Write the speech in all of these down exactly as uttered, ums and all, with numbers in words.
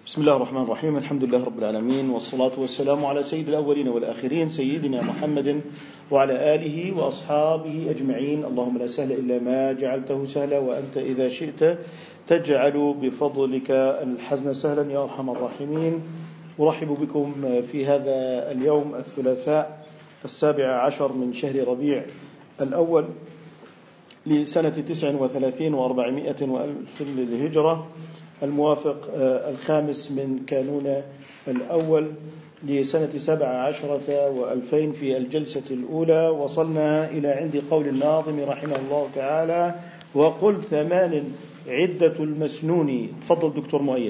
بسم الله الرحمن الرحيم. الحمد لله رب العالمين، والصلاة والسلام على سيد الأولين والآخرين سيدنا محمد وعلى آله وأصحابه أجمعين. اللهم لا سهل إلا ما جعلته سهلا، وأنت إذا شئت تجعل بفضلك الحزن سهلا يا أرحم الراحمين. أرحب بكم في هذا اليوم الثلاثاء السابع عشر من شهر ربيع الأول لسنة تسع وثلاثين وأربعمائة وألف للهجرة، الموافق الخامس من كانون الأول لسنة سبع عشرة وألفين في الجلسة الأولى. وصلنا إلى عند قول الناظم رحمه الله تعالى: وقل ثمان عدة المسنون. تفضل دكتور مؤيد.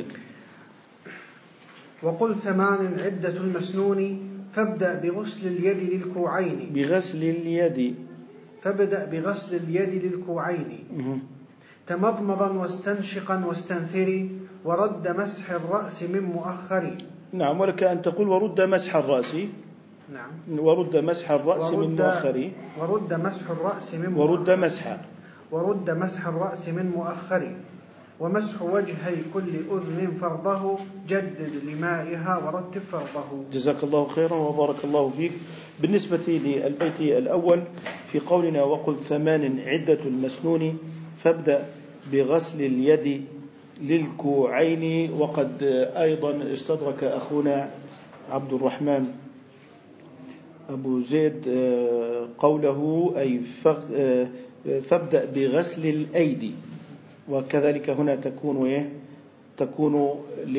وقل ثمان عدة المسنون فابدأ بغسل اليد للكوعين بغسل اليد فابدأ بغسل اليد للكوعين تمضمضا واستنشقا واستنثري ورد مسح الرأس من مؤخر. نعم، ولك أن تقول ورد مسح الرأس. نعم، ورد مسح الرأس ورد من مؤخر. ورد مسح الرأس من ورد مؤخر مسح ورد مسح الرأس من مؤخر ومسح وجهي كل أذن فرضه جدد لمائها ورتب فرضه. جزاك الله خيرا وبارك الله فيك. بالنسبة للبيت الأول في قولنا وقل ثمان عدة المسنون فابدأ بغسل اليد للكوعين، وقد أيضا استدرك أخونا عبد الرحمن أبو زيد قوله أي فابدأ بغسل الأيدي، وكذلك هنا تكون إيه؟ تكون ل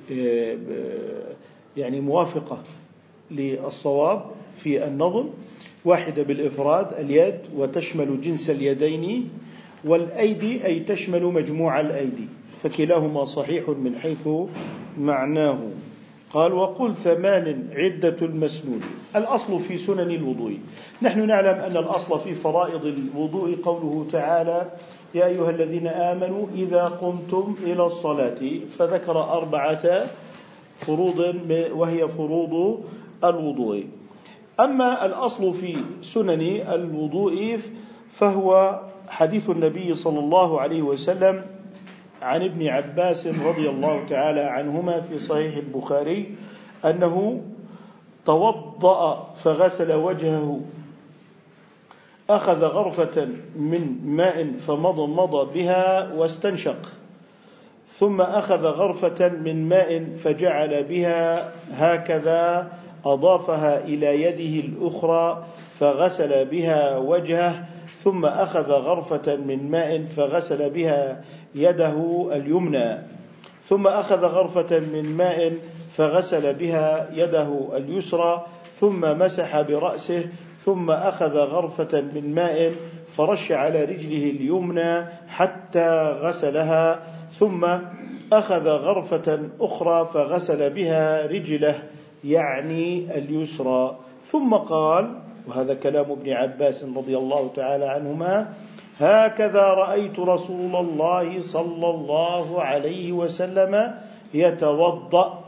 يعني موافقة للصواب في النظم، واحدة بالإفراد اليد وتشمل جنس اليدين، والأيدي أي تشمل مجموع الأيدي، فكلاهما صحيح من حيث معناه. قال وقل ثمان عدة المسنون. الأصل في سنن الوضوء، نحن نعلم أن الأصل في فرائض الوضوء قوله تعالى: يا أيها الذين آمنوا إذا قمتم إلى الصلاة، فذكر أربعة فروض وهي فروض الوضوء. أما الأصل في سنن الوضوء فهو حديث النبي صلى الله عليه وسلم عن ابن عباس رضي الله تعالى عنهما في صحيح البخاري أنه توضأ فغسل وجهه، أخذ غرفة من ماء فمضمض بها واستنشق، ثم أخذ غرفة من ماء فجعل بها هكذا، أضافها إلى يده الأخرى فغسل بها وجهه، ثم أخذ غرفة من ماء فغسل بها يده اليمنى، ثم أخذ غرفة من ماء فغسل بها يده اليسرى، ثم مسح برأسه، ثم أخذ غرفة من ماء فرش على رجله اليمنى حتى غسلها، ثم أخذ غرفة أخرى فغسل بها رجله يعني اليسرى، ثم قال، وهذا كلام ابن عباس رضي الله تعالى عنهما: هكذا رأيت رسول الله صلى الله عليه وسلم يتوضأ.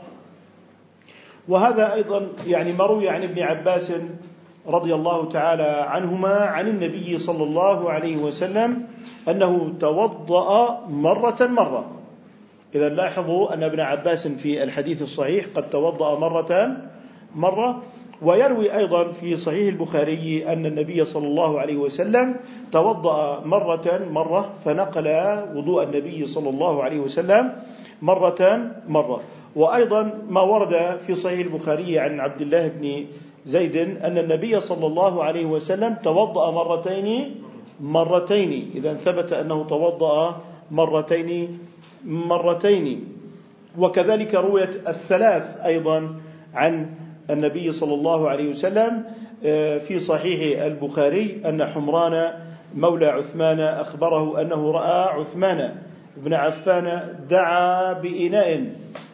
وهذا أيضا يعني مروي عن ابن عباس رضي الله تعالى عنهما عن النبي صلى الله عليه وسلم أنه توضأ مرة مرة. إذا لاحظوا أن ابن عباس في الحديث الصحيح قد توضأ مرة مرة. ويروي أيضا في صحيح البخاري أن النبي صلى الله عليه وسلم توضأ مرة مرة، فنقل وضوء النبي صلى الله عليه وسلم مرة مرة. وأيضا ما ورد في صحيح البخاري عن عبد الله بن زيد أن النبي صلى الله عليه وسلم توضأ مرتين مرتين. إذا ثبت أنه توضأ مرتين مرتين. وكذلك رويت الثلاث أيضا عن النبي صلى الله عليه وسلم في صحيح البخاري أن حمران مولى عثمان أخبره أنه رأى عثمان بن عفان دعا بإناء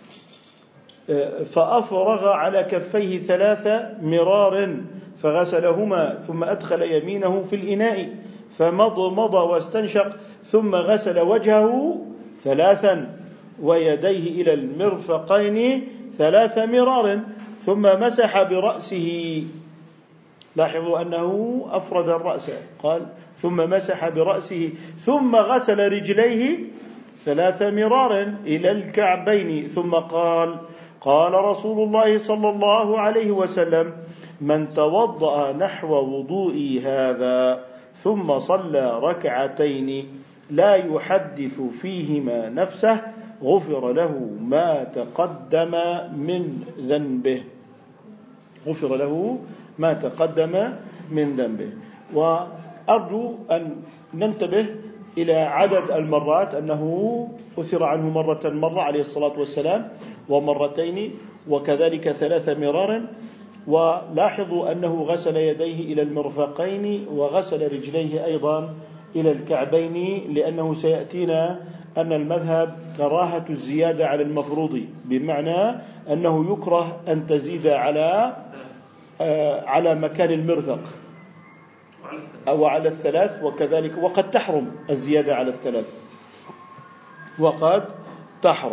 فأفرغ على كفيه ثلاث مرار فغسلهما، ثم أدخل يمينه في الإناء فمضمض واستنشق، ثم غسل وجهه ثلاثا ويديه إلى المرفقين ثلاث مرار، ثم مسح برأسه. لاحظوا أنه أفرد الرأس، قال ثم مسح برأسه، ثم غسل رجليه ثلاث مرار إلى الكعبين ثم قال قال رسول الله صلى الله عليه وسلم من توضأ نحو وضوئي هذا ثم صلى ركعتين لا يحدث فيهما نفسه غفر له ما تقدم من ذنبه غفر له ما تقدم من ذنبه. وأرجو أن ننتبه إلى عدد المرات، أنه أثر عنه مرة مرة عليه الصلاة والسلام ومرتين وكذلك ثلاث مرار. ولاحظوا أنه غسل يديه إلى المرفقين وغسل رجليه أيضا إلى الكعبين، لأنه سيأتينا أن المذهب كراهة الزيادة على المفروض، بمعنى أنه يكره أن تزيد على على مكان المرفق أو على الثلاث، وكذلك وقد تحرم الزيادة على الثلاث وقد تحرم.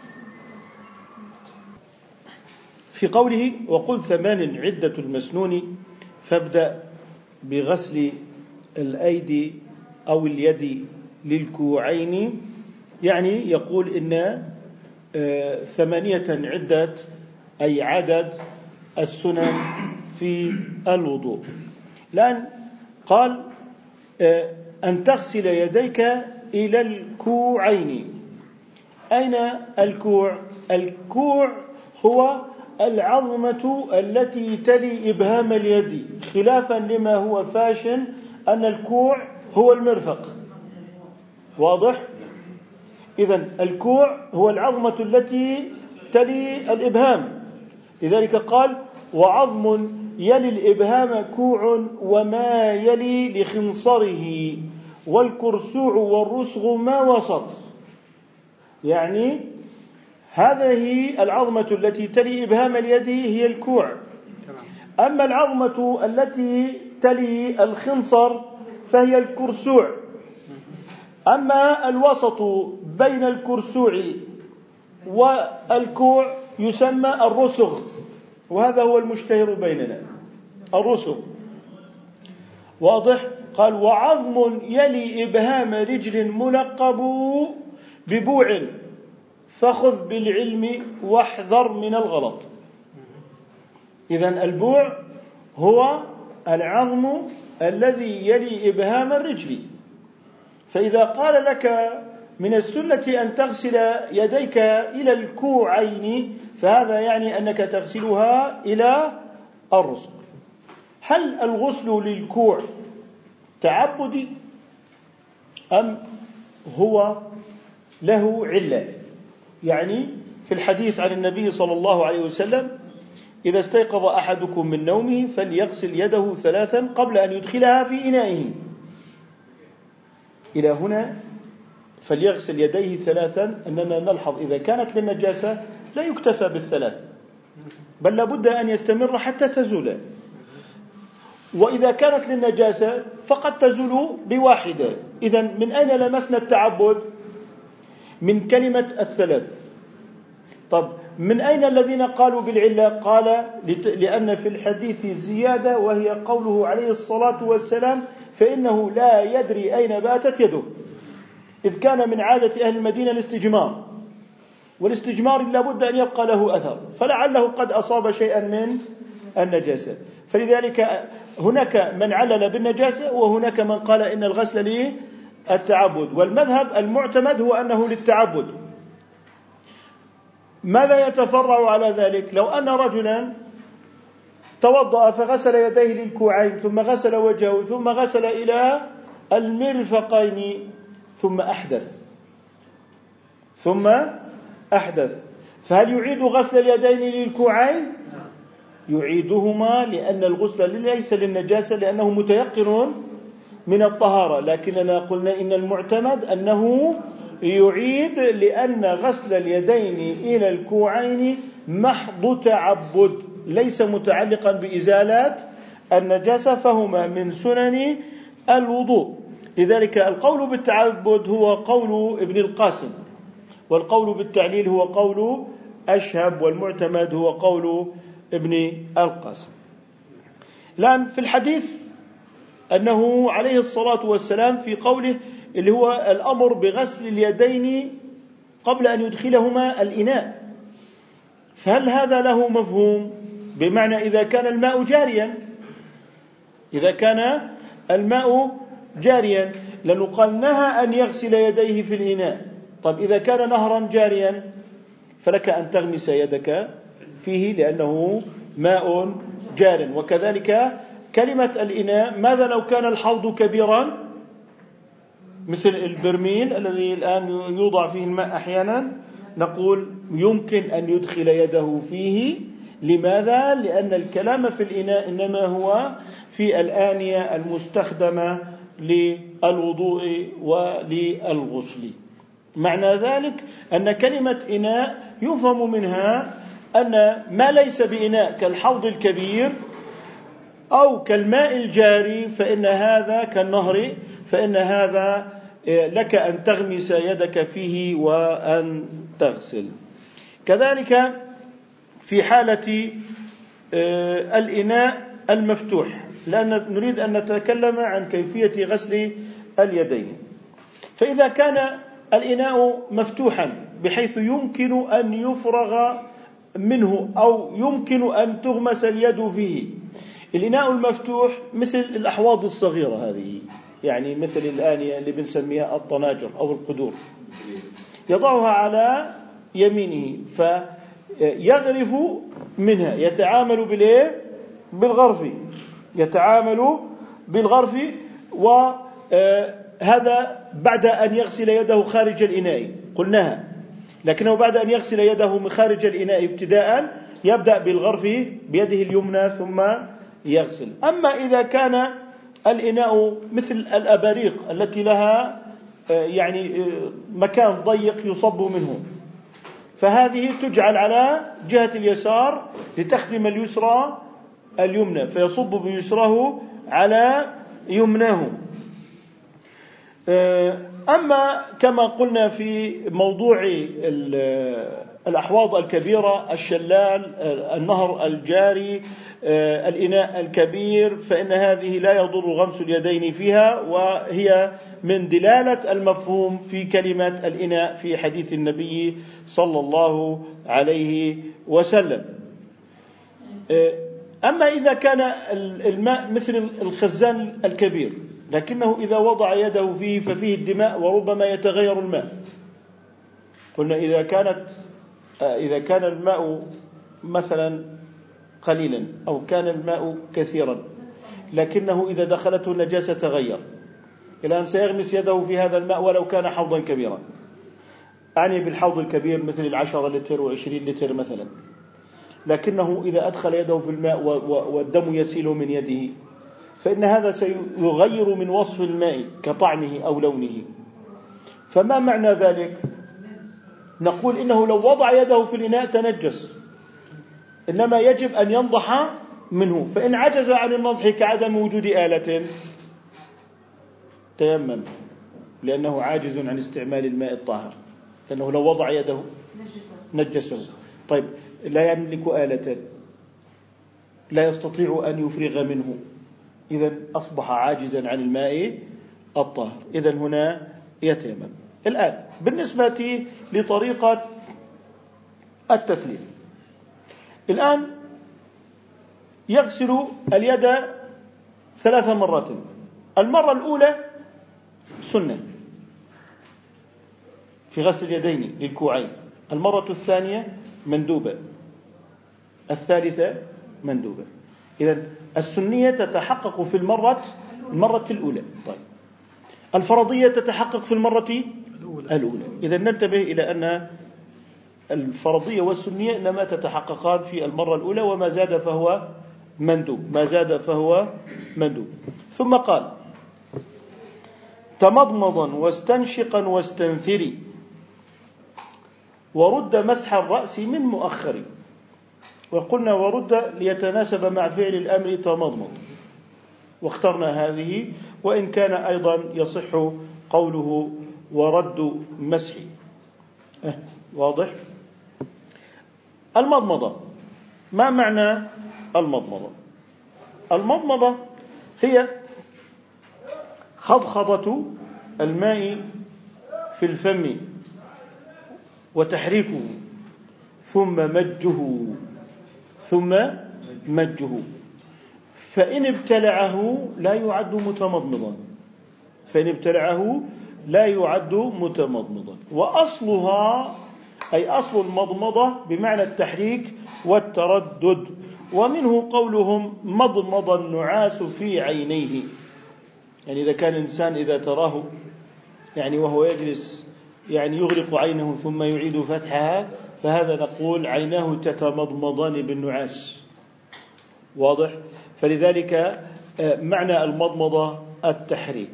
في قوله وقل ثمان عدة المسنون فابدأ بغسل الأيدي أو اليد للكوعين، يعني يقول إن ثمانية عدة أي عدد السنن في الوضوء. الآن قال أن تغسل يديك إلى الكوعين. أين الكوع؟ الكوع هو العظمة التي تلي إبهام اليد، خلافا لما هو فاشن أن الكوع هو المرفق. واضح؟ إذن الكوع هو العظمة التي تلي الإبهام، لذلك قال وعظم يلي الإبهام كوع وما يلي لخنصره والكرسوع والرسغ ما وسط. يعني هذه العظمة التي تلي إبهام اليد هي الكوع. أما العظمة التي تلي الخنصر فهي الكرسوع. أما الوسط بين الكرسوع والكوع يسمى الرسغ، وهذا هو المشتهر بيننا الرسغ. واضح؟ قال وعظم يلي إبهام رجل ملقب ببوع فخذ بالعلم واحذر من الغلط. إذن البوع هو العظم الذي يلي إبهام الرجل. فإذا قال لك من السنة أن تغسل يديك إلى الكوعين فهذا يعني أنك تغسلها إلى الرسغ. هل الغسل للكوع تعبدي أم هو له علة؟ يعني في الحديث عن النبي صلى الله عليه وسلم إذا استيقظ أحدكم من نومه فليغسل يده ثلاثا قبل أن يدخلها في إنائه. إلى هنا فليغسل يديه ثلاثا، أننا نلحظ إذا كانت للنجاسة لا يكتفى بالثلاث، بل لابد أن يستمر حتى تزول. وإذا كانت للنجاسة فقد تزول بواحدة. إذن من أين لمسنا التعبد؟ من كلمة الثلاث. طب من أين الذين قالوا بالعلة؟ قال لأن في الحديث زيادة وهي قوله عليه الصلاة والسلام فإنه لا يدري أين باتت يده، إذ كان من عادة أهل المدينة الاستجمار، والاستجمار لابد أن يبقى له أثر، فلعله قد أصاب شيئا من النجاسة. فلذلك هناك من علل بالنجاسة وهناك من قال إن الغسل للتعبد، والمذهب المعتمد هو أنه للتعبد. ماذا يتفرع على ذلك؟ لو أن رجلا توضأ فغسل يديه للكوعين ثم غسل وجهه ثم غسل إلى المرفقين ثم أحدث ثم أحدث فهل يعيد غسل اليدين للكوعين؟ يعيدهما، لأن الغسل ليس للنجاسة لأنه متيقن من الطهارة، لكننا قلنا إن المعتمد أنه يعيد، لأن غسل اليدين إلى الكوعين محض تعبد ليس متعلقا بإزالة النجاسة، فهما من سنن الوضوء. لذلك القول بالتعبد هو قول ابن القاسم، والقول بالتعليل هو قول أشهب، والمعتمد هو قول ابن القاسم. الآن في الحديث أنه عليه الصلاة والسلام في قوله اللي هو الأمر بغسل اليدين قبل أن يدخلهما الإناء. فهل هذا له مفهوم؟ بمعنى إذا كان الماء جاريا إذا كان الماء جاريا لأنه قال نهى أن يغسل يديه في الإناء. طب إذا كان نهرا جاريا فلك أن تغمس يدك فيه لأنه ماء جار. وكذلك كلمة الإناء، ماذا لو كان الحوض كبيرا مثل البرميل الذي الآن يوضع فيه الماء أحيانا، نقول يمكن أن يدخل يده فيه. لماذا؟ لأن الكلام في الإناء إنما هو في الآنية المستخدمة للوضوء وللغسل. معنى ذلك أن كلمة إناء يفهم منها أن ما ليس بإناء كالحوض الكبير أو كالماء الجاري فإن هذا كالنهر، فإن هذا لك أن تغمس يدك فيه وأن تغسل. كذلك في حالة الإناء المفتوح، لأن نريد أن نتكلم عن كيفية غسل اليدين. فإذا كان الإناء مفتوحا بحيث يمكن أن يفرغ منه أو يمكن أن تغمس اليد فيه، الإناء المفتوح مثل الأحواض الصغيرة هذه، يعني مثل الآنية اللي بنسميها الطناجر أو القدور، يضعها على يمينه فيغرف منها، يتعامل بالإيه؟ بالغرف، يتعامل بالغرف. وهذا بعد أن يغسل يده خارج الإناء قلناها، لكنه بعد أن يغسل يده من خارج الإناء ابتداء يبدأ بالغرف بيده اليمنى ثم يغسل. أما إذا كان الإناء مثل الأباريق التي لها يعني مكان ضيق يصب منه، فهذه تجعل على جهة اليسار لتخدم اليسرى اليمنى، فيصب بيسره على يمناه. أما كما قلنا في موضوع الأحواض الكبيرة، الشلال، النهر الجاري، الإناء الكبير، فإن هذه لا يضر غمس اليدين فيها، وهي من دلالة المفهوم في كلمة الإناء في حديث النبي صلى الله عليه وسلم. أما إذا كان الماء مثل الخزان الكبير لكنه إذا وضع يده فيه ففيه الدماء وربما يتغير الماء، قلنا إذا كانت إذا كان الماء مثلا قليلا أو كان الماء كثيرا لكنه إذا دخلته النجاسة تغير، الآن سيغمس يده في هذا الماء ولو كان حوضا كبيرا، أعني بالحوض الكبير مثل العشرة لتر وعشرين لتر مثلا، لكنه إذا أدخل يده في الماء والدم يسيل من يده فإن هذا سيغير من وصف الماء كطعمه أو لونه. فما معنى ذلك؟ نقول إنه لو وضع يده في الإناء تنجس، إنما يجب أن ينضح منه، فإن عجز عن النضح كعدم وجود آلة تيمم، لأنه عاجز عن استعمال الماء الطاهر، لأنه لو وضع يده نجسه. طيب لا يملك آلة، لا يستطيع أن يفرغ منه، إذن أصبح عاجزا عن الماء الطاهر، إذن هنا يتيمم. الآن بالنسبة لطريقة التثليث، الآن يغسل اليد ثلاث مرات. المرة الأولى سنة في غسل اليدين للكوعين، المرة الثانية مندوبة، الثالثة مندوبة. إذن السنية تتحقق في المرة المرة الأولى. طيب الفرضية تتحقق في المرة الأولى. إذن ننتبه إلى أن الفرضية والسنية إنما تتحققان في المرة الأولى، وما زاد فهو مندوب، ما زاد فهو مندوب. ثم قال تمضمضا واستنشقا واستنثري ورد مسح الرأس من مؤخر. وقلنا ورد ليتناسب مع فعل الأمر تمضمض، واخترنا هذه، وإن كان أيضا يصح قوله ورد مسح. أه واضح؟ المضمضة، ما معنى المضمضة؟ المضمضة هي خضخضة الماء في الفم وتحريكه ثم مجه ثم مجه، فإن ابتلعه لا يعد متمضمضا، فإن ابتلعه لا يعد متمضمضا. وأصلها أي أصل المضمضة بمعنى التحريك والتردد، ومنه قولهم مضمض النعاس في عينيه، يعني إذا كان الإنسان إذا تراه يعني وهو يجلس يعني يغلق عينه ثم يعيد فتحها، فهذا نقول عيناه تتمضمضان بالنعاس، واضح؟ فلذلك معنى المضمضة التحريك.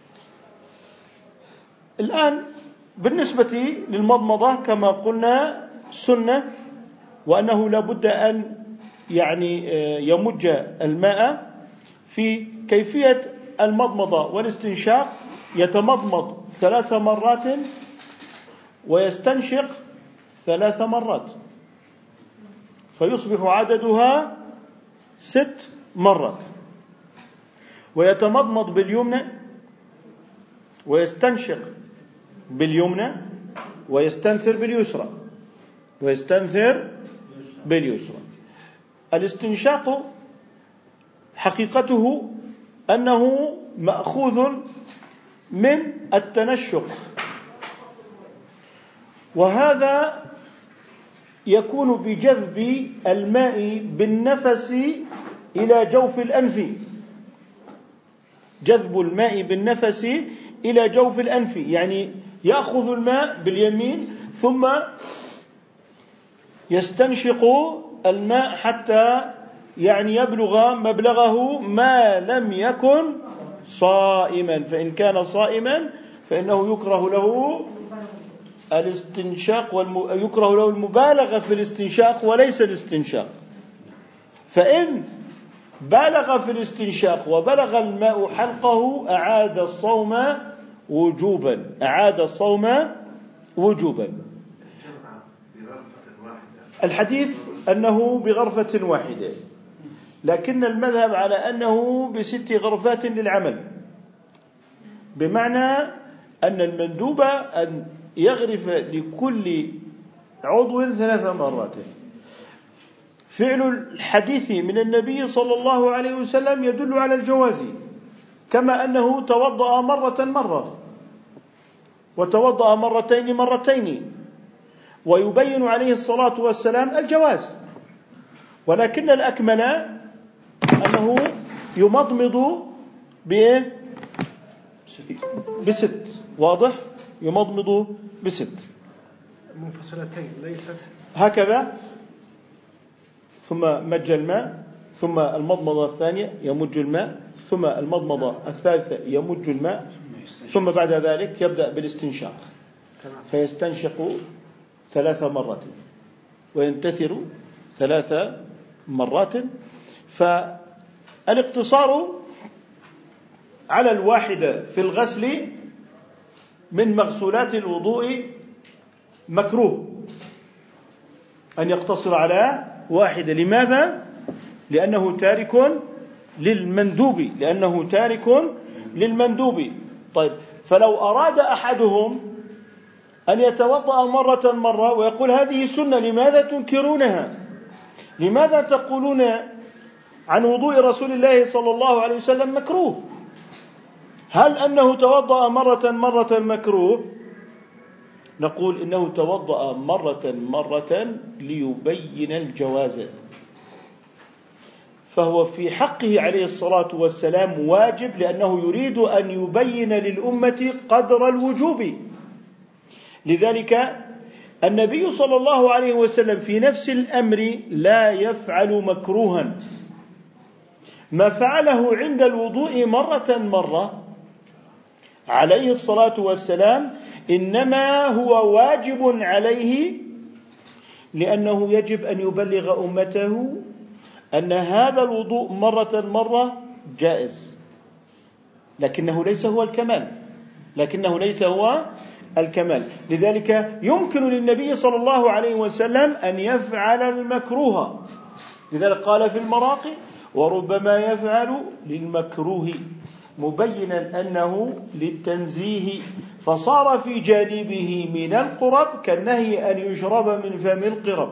الآن بالنسبة للمضمضة كما قلنا سنة، وأنه لا بد أن يعني يمج الماء. في كيفية المضمضة والاستنشاق يتمضمض ثلاث مرات ويستنشق ثلاث مرات، فيصبح عددها ست مرات. ويتمضمض باليمنى ويستنشق باليمنى ويستنثر باليسرى ويستنثر باليسرى. الاستنشاق حقيقته أنه مأخوذ من التنشق، وهذا يكون بجذب الماء بالنفس إلى جوف الأنف، جذب الماء بالنفس إلى جوف الأنف، يعني يأخذ الماء باليمين ثم يستنشق الماء حتى يعني يبلغ مبلغه ما لم يكن صائما، فإن كان صائما فإنه يكره له الاستنشاق والم... يكره له المبالغة في الاستنشاق وليس الاستنشاق. فإن بالغ في الاستنشاق وبلغ الماء حلقه أعاد الصوم وجوبا، أعاد الصوم وجوبا. الحديث أنه بغرفة واحدة، لكن المذهب على أنه بست غرفات للعمل، بمعنى أن المندوب أن يغرف لكل عضو ثلاث مرات. فعل الحديث من النبي صلى الله عليه وسلم يدل على الجواز، كما أنه توضأ مرة مرة وتوضأ مرتين مرتين، ويبين عليه الصلاة والسلام الجواز، ولكن الأكمل أنه يمضمض بست، واضح؟ يمضمض بست منفصلتين ليست هكذا، ثم مج الماء، ثم المضمضة الثانية يمج الماء، ثم المضمضة الثالثة يمج الماء، ثم بعد ذلك يبدأ بالاستنشاق فيستنشق ثلاث مرات وينتثر ثلاث مرات. فالاقتصار على الواحدة في الغسل من مغسولات الوضوء مكروه، أن يقتصر على واحدة. لماذا؟ لأنه تارك للمندوب، لأنه تارك للمندوب. طيب، فلو أراد أحدهم أن يتوضأ مرة مرة ويقول هذه سنة، لماذا تنكرونها؟ لماذا تقولون عن وضوء رسول الله صلى الله عليه وسلم مكروه؟ هل أنه توضأ مرة مرة مكروه؟ نقول إنه توضأ مرة مرة ليبين الجواز، فهو في حقه عليه الصلاة والسلام واجب، لأنه يريد أن يبين للأمة قدر الوجوب. لذلك النبي صلى الله عليه وسلم في نفس الأمر لا يفعل مكروها، ما فعله عند الوضوء مرة مرة عليه الصلاة والسلام إنما هو واجب عليه، لأنه يجب أن يبلغ أمته أن هذا الوضوء مرة مرة جائز، لكنه ليس هو الكمال، لكنه ليس هو الكمال. لذلك يمكن للنبي صلى الله عليه وسلم أن يفعل المكروه، لذلك قال في المراقي وربما يفعل للمكروه مبينا أنه للتنزيه، فصار في جانبه من القرب كالنهي أن يشرب من فم القرب.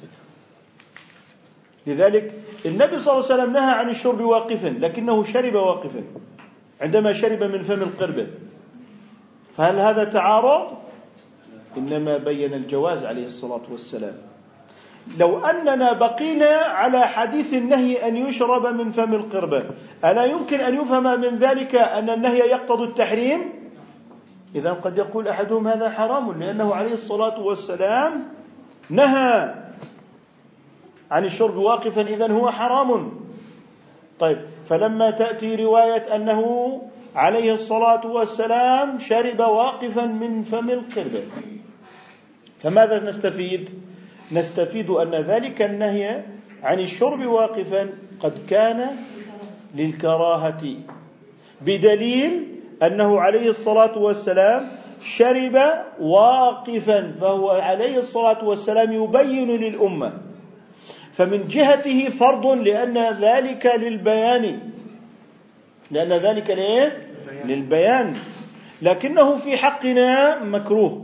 لذلك النبي صلى الله عليه وسلم نهى عن الشرب واقفا، لكنه شرب واقفا عندما شرب من فم القربة. فهل هذا تعارض؟ إنما بين الجواز عليه الصلاة والسلام. لو أننا بقينا على حديث النهي أن يشرب من فم القربة، ألا يمكن أن يفهم من ذلك أن النهي يقتضي التحريم؟ إذا قد يقول أحدهم هذا حرام لأنه عليه الصلاة والسلام نهى عن الشرب واقفا، إذن هو حرام. طيب، فلما تأتي رواية أنه عليه الصلاة والسلام شرب واقفا من فم القربة، فماذا نستفيد؟ نستفيد أن ذلك النهي عن الشرب واقفا قد كان للكراهة، بدليل أنه عليه الصلاة والسلام شرب واقفا، فهو عليه الصلاة والسلام يبين للأمة، فمن جهته فرض لأن ذلك للبيان، لأن ذلك ليه؟ للبيان، لكنه في حقنا مكروه.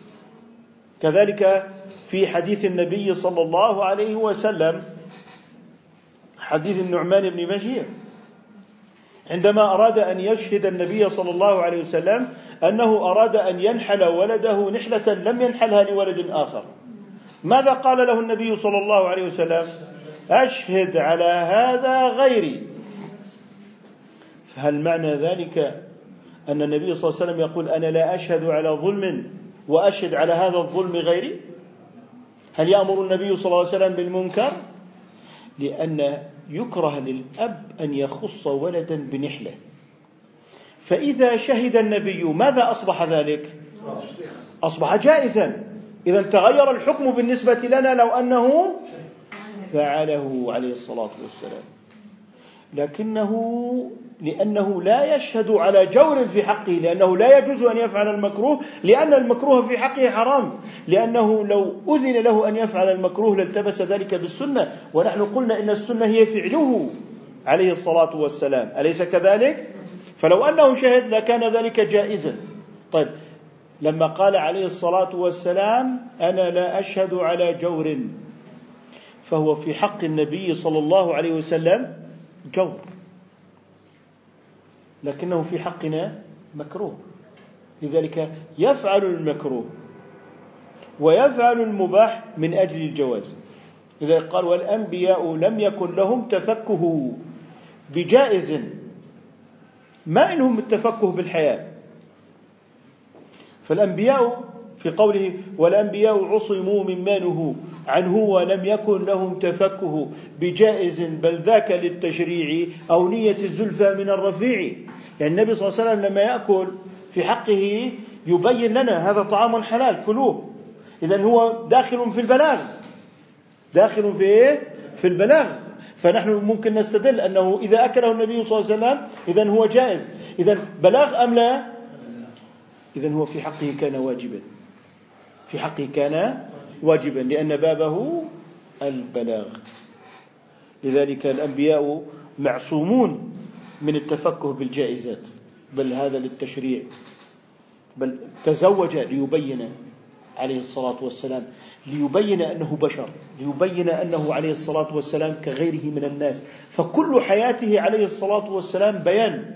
كذلك في حديث النبي صلى الله عليه وسلم، حديث النعمان بن بشير، عندما أراد أن يشهد النبي صلى الله عليه وسلم أنه أراد أن ينحل ولده نحلة لم ينحلها لولد آخر، ماذا قال له النبي صلى الله عليه وسلم؟ أشهد على هذا غيري. فهل معنى ذلك أن النبي صلى الله عليه وسلم يقول أنا لا أشهد على ظلم وأشهد على هذا الظلم غيري؟ هل يأمر النبي صلى الله عليه وسلم بالمنكر؟ لأن يكره للأب أن يخص ولدا بنحلة، فإذا شهد النبي ماذا أصبح ذلك؟ أصبح جائزا. إذا تغير الحكم بالنسبة لنا لو أنه فعله عليه الصلاة والسلام، لكنه لأنه لا يشهد على جور في حقه، لأنه لا يجوز أن يفعل المكروه، لأن المكروه في حقه حرام، لأنه لو أذن له أن يفعل المكروه لالتبس ذلك بالسنة، ونحن قلنا إن السنة هي فعله عليه الصلاة والسلام، أليس كذلك؟ فلو أنه شهد لكان ذلك جائزا. طيب، لما قال عليه الصلاة والسلام أنا لا أشهد على جور، فهو في حق النبي صلى الله عليه وسلم جور، لكنه في حقنا مكروه. لذلك يفعل المكروه ويفعل المباح من أجل الجواز. إذا قال والأنبياء لم يكن لهم تفكه بجائز، ما إنهم التفكه بالحياة، فالأنبياء في قوله والأنبياء عصموا مما نهوا عنه ولم يكن لهم تفكه بجائز بل ذاك للتشريع أو نية الزلفى من الرفيع. يعني النبي صلى الله عليه وسلم لما يأكل في حقه يبين لنا هذا طعام حلال كلوه، إذن هو داخل في البلاغ، داخل في في البلاغ. فنحن ممكن نستدل أنه إذا أكله النبي صلى الله عليه وسلم إذن هو جائز، إذن بلاغ أم لا؟ إذن هو في حقه كان واجبا، في حقه كان واجبا لأن بابه البلاغ. لذلك الأنبياء معصومون من التفكه بالجائزات، بل هذا للتشريع، بل تزوج ليبين عليه الصلاة والسلام، ليبين أنه بشر، ليبين أنه عليه الصلاة والسلام كغيره من الناس. فكل حياته عليه الصلاة والسلام بيان،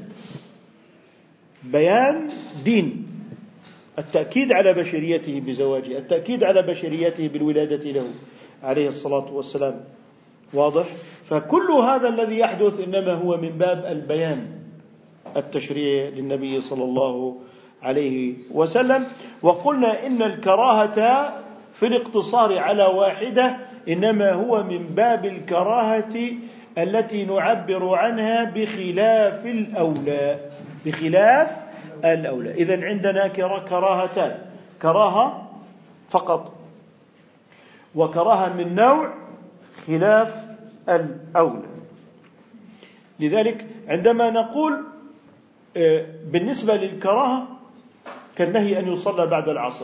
بيان دين، التأكيد على بشريته بزواجه، التأكيد على بشريته بالولادة له عليه الصلاة والسلام. واضح؟ فكل هذا الذي يحدث إنما هو من باب البيان التشريع للنبي صلى الله عليه وسلم. وقلنا إن الكراهة في الاقتصار على واحدة إنما هو من باب الكراهة التي نعبر عنها بخلاف الأولى، بخلاف الأولى. إذن عندنا كراهتان، كراهة فقط وكراهة من نوع خلاف الأولى. لذلك عندما نقول بالنسبة للكراهة كالنهي أن يصلى بعد العصر،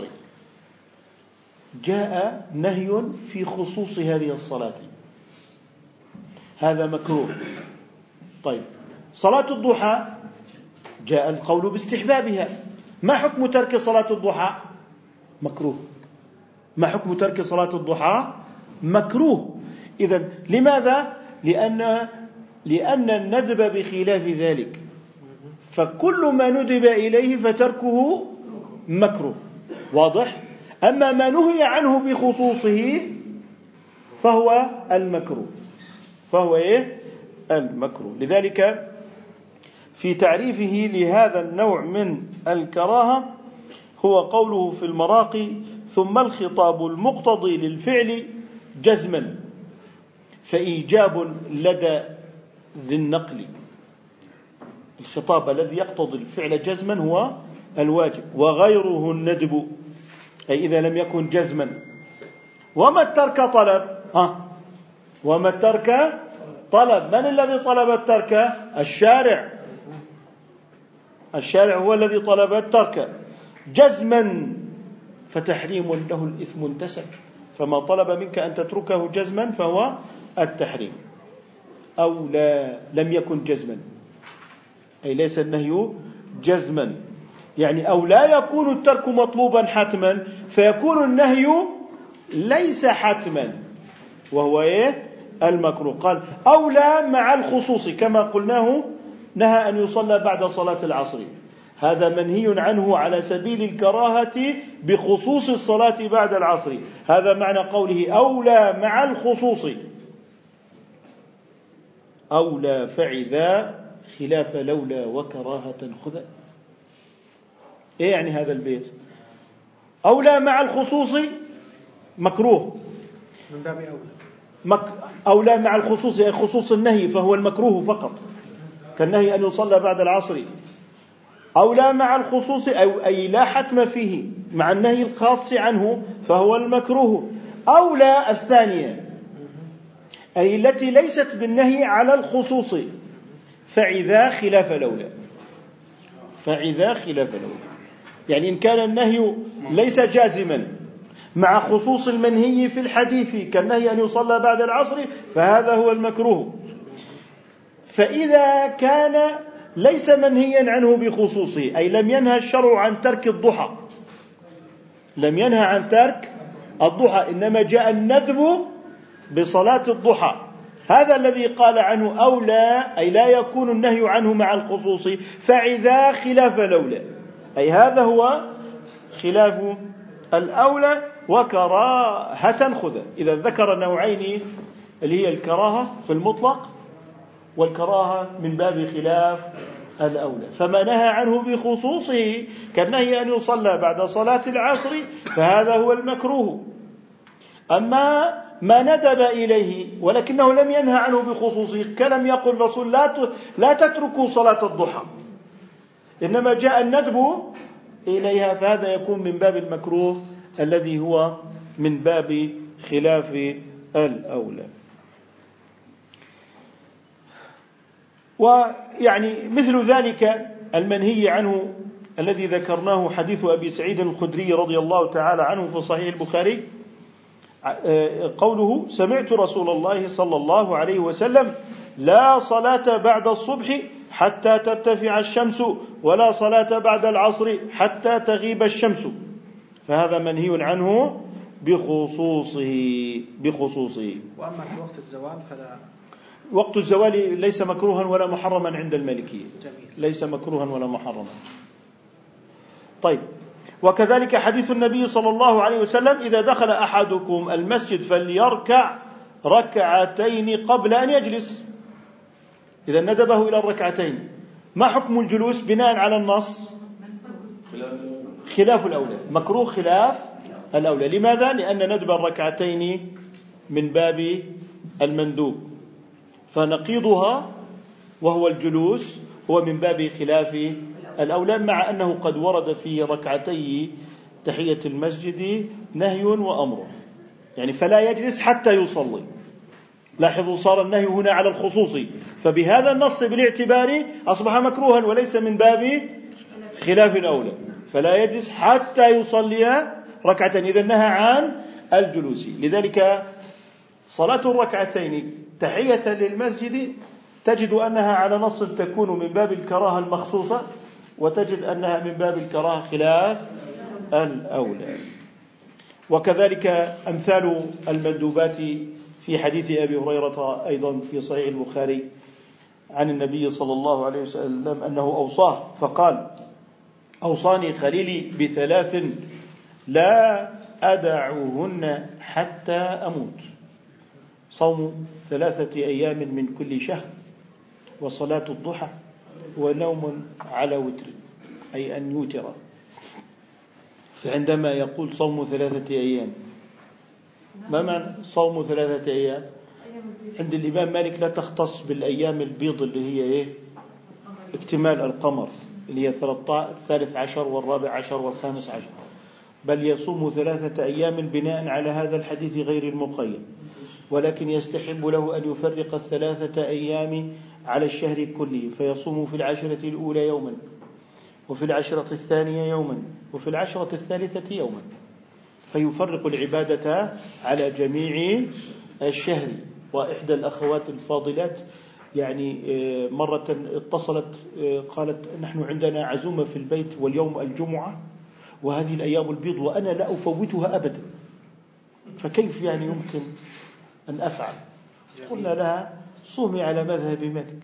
جاء نهي في خصوص هذه الصلاة، هذا مكروه. طيب، صلاة الضحى جاء القول باستحبابها. ما حكم ترك صلاة الضحى؟ مكروه. ما حكم ترك صلاة الضحى؟ مكروه. إذن لماذا؟ لأن لأن الندب بخلاف ذلك، فكل ما ندب إليه فتركه مكروه. واضح؟ أما ما نهي عنه بخصوصه فهو المكروه، فهو إيه؟ المكروه. لذلك في تعريفه لهذا النوع من الكراهة هو قوله في المراقي: ثم الخطاب المقتضي للفعل جزما فإيجاب لدى ذي النقل. الخطاب الذي يقتضي الفعل جزما هو الواجب، وغيره الندب، أي إذا لم يكن جزما. وما الترك طلب؟ ها وما الترك طلب؟ من الذي طلب الترك؟ الشارع. الشارع هو الذي طلب الترك جزما، فتحريم له الإثم انتسب. فما طلب منك أن تتركه جزما فهو التحريم. أو لا لم يكن جزما، أي ليس النهي جزما، يعني أو لا يكون الترك مطلوبا حتما، فيكون النهي ليس حتما وهو إيه؟ المكروه. قال أو لا مع الخصوص، كما قلناه نهى أن يصلى بعد صلاة العصر، هذا منهي عنه على سبيل الكراهة بخصوص الصلاة بعد العصر. هذا معنى قوله أولى مع الخصوص. أولى فعذا خلاف لولا وكراهة خذ. إيه يعني هذا البيت؟ أولى مع الخصوص مكروه من باب أولى. مك... أولى مع الخصوص أي خصوص النهي فهو المكروه فقط، كالنهي أن يصلى بعد العصر. أولى مع الخصوص أي لا حتم فيه مع النهي الخاص عنه فهو المكروه. أولى الثانية أي التي ليست بالنهي على الخصوص، فعذا خلاف لولا. فعذا خلاف لولا يعني إن كان النهي ليس جازما مع خصوص المنهي في الحديث كالنهي أن يصلى بعد العصر فهذا هو المكروه. فإذا كان ليس منهيا عنه بخصوصه، أي لم ينهى الشرع عن ترك الضحى، لم ينهى عن ترك الضحى، إنما جاء الندب بصلاة الضحى، هذا الذي قال عنه أولى، أي لا يكون النهي عنه مع الخصوص. فعذا خلاف لولا، أي هذا هو خلاف الأولى وكراهة خذ. إذا ذكر نوعين اللي هي الكراهة في المطلق والكراهة من باب خلاف الأولى. فما نهى عنه بخصوصه كالنهي أن يصلى بعد صلاة العصر فهذا هو المكروه. أما ما ندب إليه ولكنه لم ينهى عنه بخصوصه، كلم يقول الرسول لا لا تتركوا صلاة الضحى، إنما جاء الندب إليها، فهذا يكون من باب المكروه الذي هو من باب خلاف الأولى. ويعني مثل ذلك المنهي عنه الذي ذكرناه حديث أبي سعيد الخدري رضي الله تعالى عنه في صحيح البخاري، قوله سمعت رسول الله صلى الله عليه وسلم لا صلاة بعد الصبح حتى ترتفع الشمس ولا صلاة بعد العصر حتى تغيب الشمس، فهذا منهي عنه بخصوصه بخصوصه. وأما في وقت الزوال فلا، وقت الزوال ليس مكروها ولا محرما عند المالكية، جميل. ليس مكروها ولا محرما. طيب، وكذلك حديث النبي صلى الله عليه وسلم إذا دخل أحدكم المسجد فليركع ركعتين قبل أن يجلس، إذا ندبه إلى الركعتين. ما حكم الجلوس بناء على النص؟ خلاف الأولى، مكروه خلاف الأولى. لماذا؟ لأن ندب الركعتين من باب المندوب، فنقيضها وهو الجلوس هو من باب خلاف الأولى، مع أنه قد ورد في ركعتي تحية المسجد نهي وأمر، يعني فلا يجلس حتى يصلي. لاحظوا صار النهي هنا على الخصوص، فبهذا النص بالاعتبار أصبح مكروها وليس من باب خلاف الأولى، فلا يجلس حتى يصلي ركعتين، إذا نهى عن الجلوس. لذلك صلاة الركعتين تحية للمسجد تجد أنها على نص تكون من باب الكراهة المخصوصة، وتجد أنها من باب الكراهة خلاف الأولى. وكذلك أمثال المندوبات في حديث أبي هريرة أيضا في صحيح البخاري عن النبي صلى الله عليه وسلم أنه أوصاه فقال: أوصاني خليلي بثلاث لا أدعوهن حتى أموت: صوم ثلاثة أيام من كل شهر، وصلاة الضحى، ونوم على وتر، أي أن يوتر. فعندما يقول صوم ثلاثة أيام، ما معنى صوم ثلاثة أيام؟ عند الإمام مالك لا تختص بالأيام البيض اللي هي إيه؟ اكتمال القمر، اللي هي الثالث عشر والرابع عشر والخامس عشر، بل يصوم ثلاثة أيام بناء على هذا الحديث غير المقيد، ولكن يستحب له أن يفرق الثلاثة أيام على الشهر كله، فيصوم في العشرة الأولى يوما، وفي العشرة الثانية يوما، وفي العشرة الثالثة يوما، فيفرق العبادة على جميع الشهر. وإحدى الأخوات الفاضلات يعني مرة اتصلت قالت: نحن عندنا عزومة في البيت واليوم الجمعة وهذه الأيام البيض وأنا لا أفوتها أبدا، فكيف يعني يمكن أن أفعل؟ قلنا لها: صومي على مذهب مالك،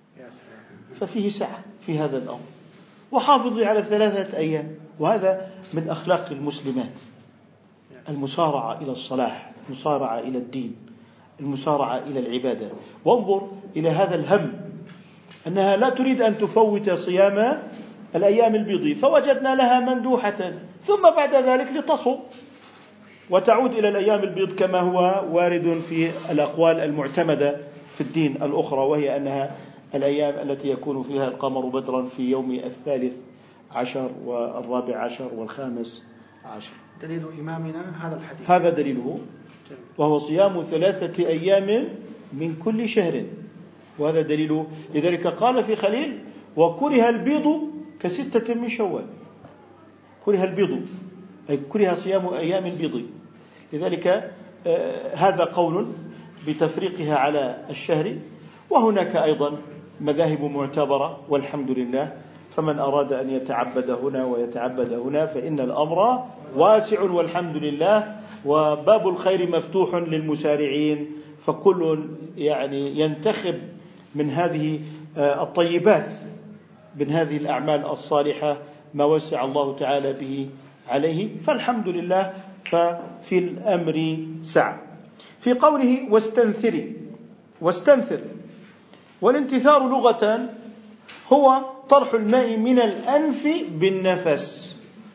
ففيه سعة في هذا الأمر، وحافظي على ثلاثة أيام. وهذا من أخلاق المسلمات، المسارعة إلى الصلاح، المسارعة إلى الدين، المسارعة إلى العبادة. وانظر إلى هذا الهم، أنها لا تريد أن تفوت صيام الأيام البيض، فوجدنا لها مندوحة، ثم بعد ذلك لتصوم وتعود إلى الأيام البيض كما هو وارد في الأقوال المعتمدة في الدين الأخرى، وهي أنها الأيام التي يكون فيها القمر بدرا في يوم الثالث عشر والرابع عشر والخامس عشر. دليل إمامنا هذا الحديث، هذا دليله، وهو صيام ثلاثة أيام من كل شهر، وهذا دليله. لذلك قال في خليل: وكره البيض كستة من شوال. كره البيض أي كره صيام أيام البيض. لذلك آه هذا قول بتفريقها على الشهر. وهناك أيضا مذاهب معتبرة والحمد لله، فمن أراد أن يتعبد هنا ويتعبد هنا فإن الأمر واسع والحمد لله، وباب الخير مفتوح للمسارعين، فكل يعني ينتخب من هذه الطيبات، من هذه الأعمال الصالحة ما وسع الله تعالى به عليه، فالحمد لله. ففي الأمر سعة. في قوله واستنثري، واستنثر، والانتثار لغة هو طرح الماء من الأنف بالنفس،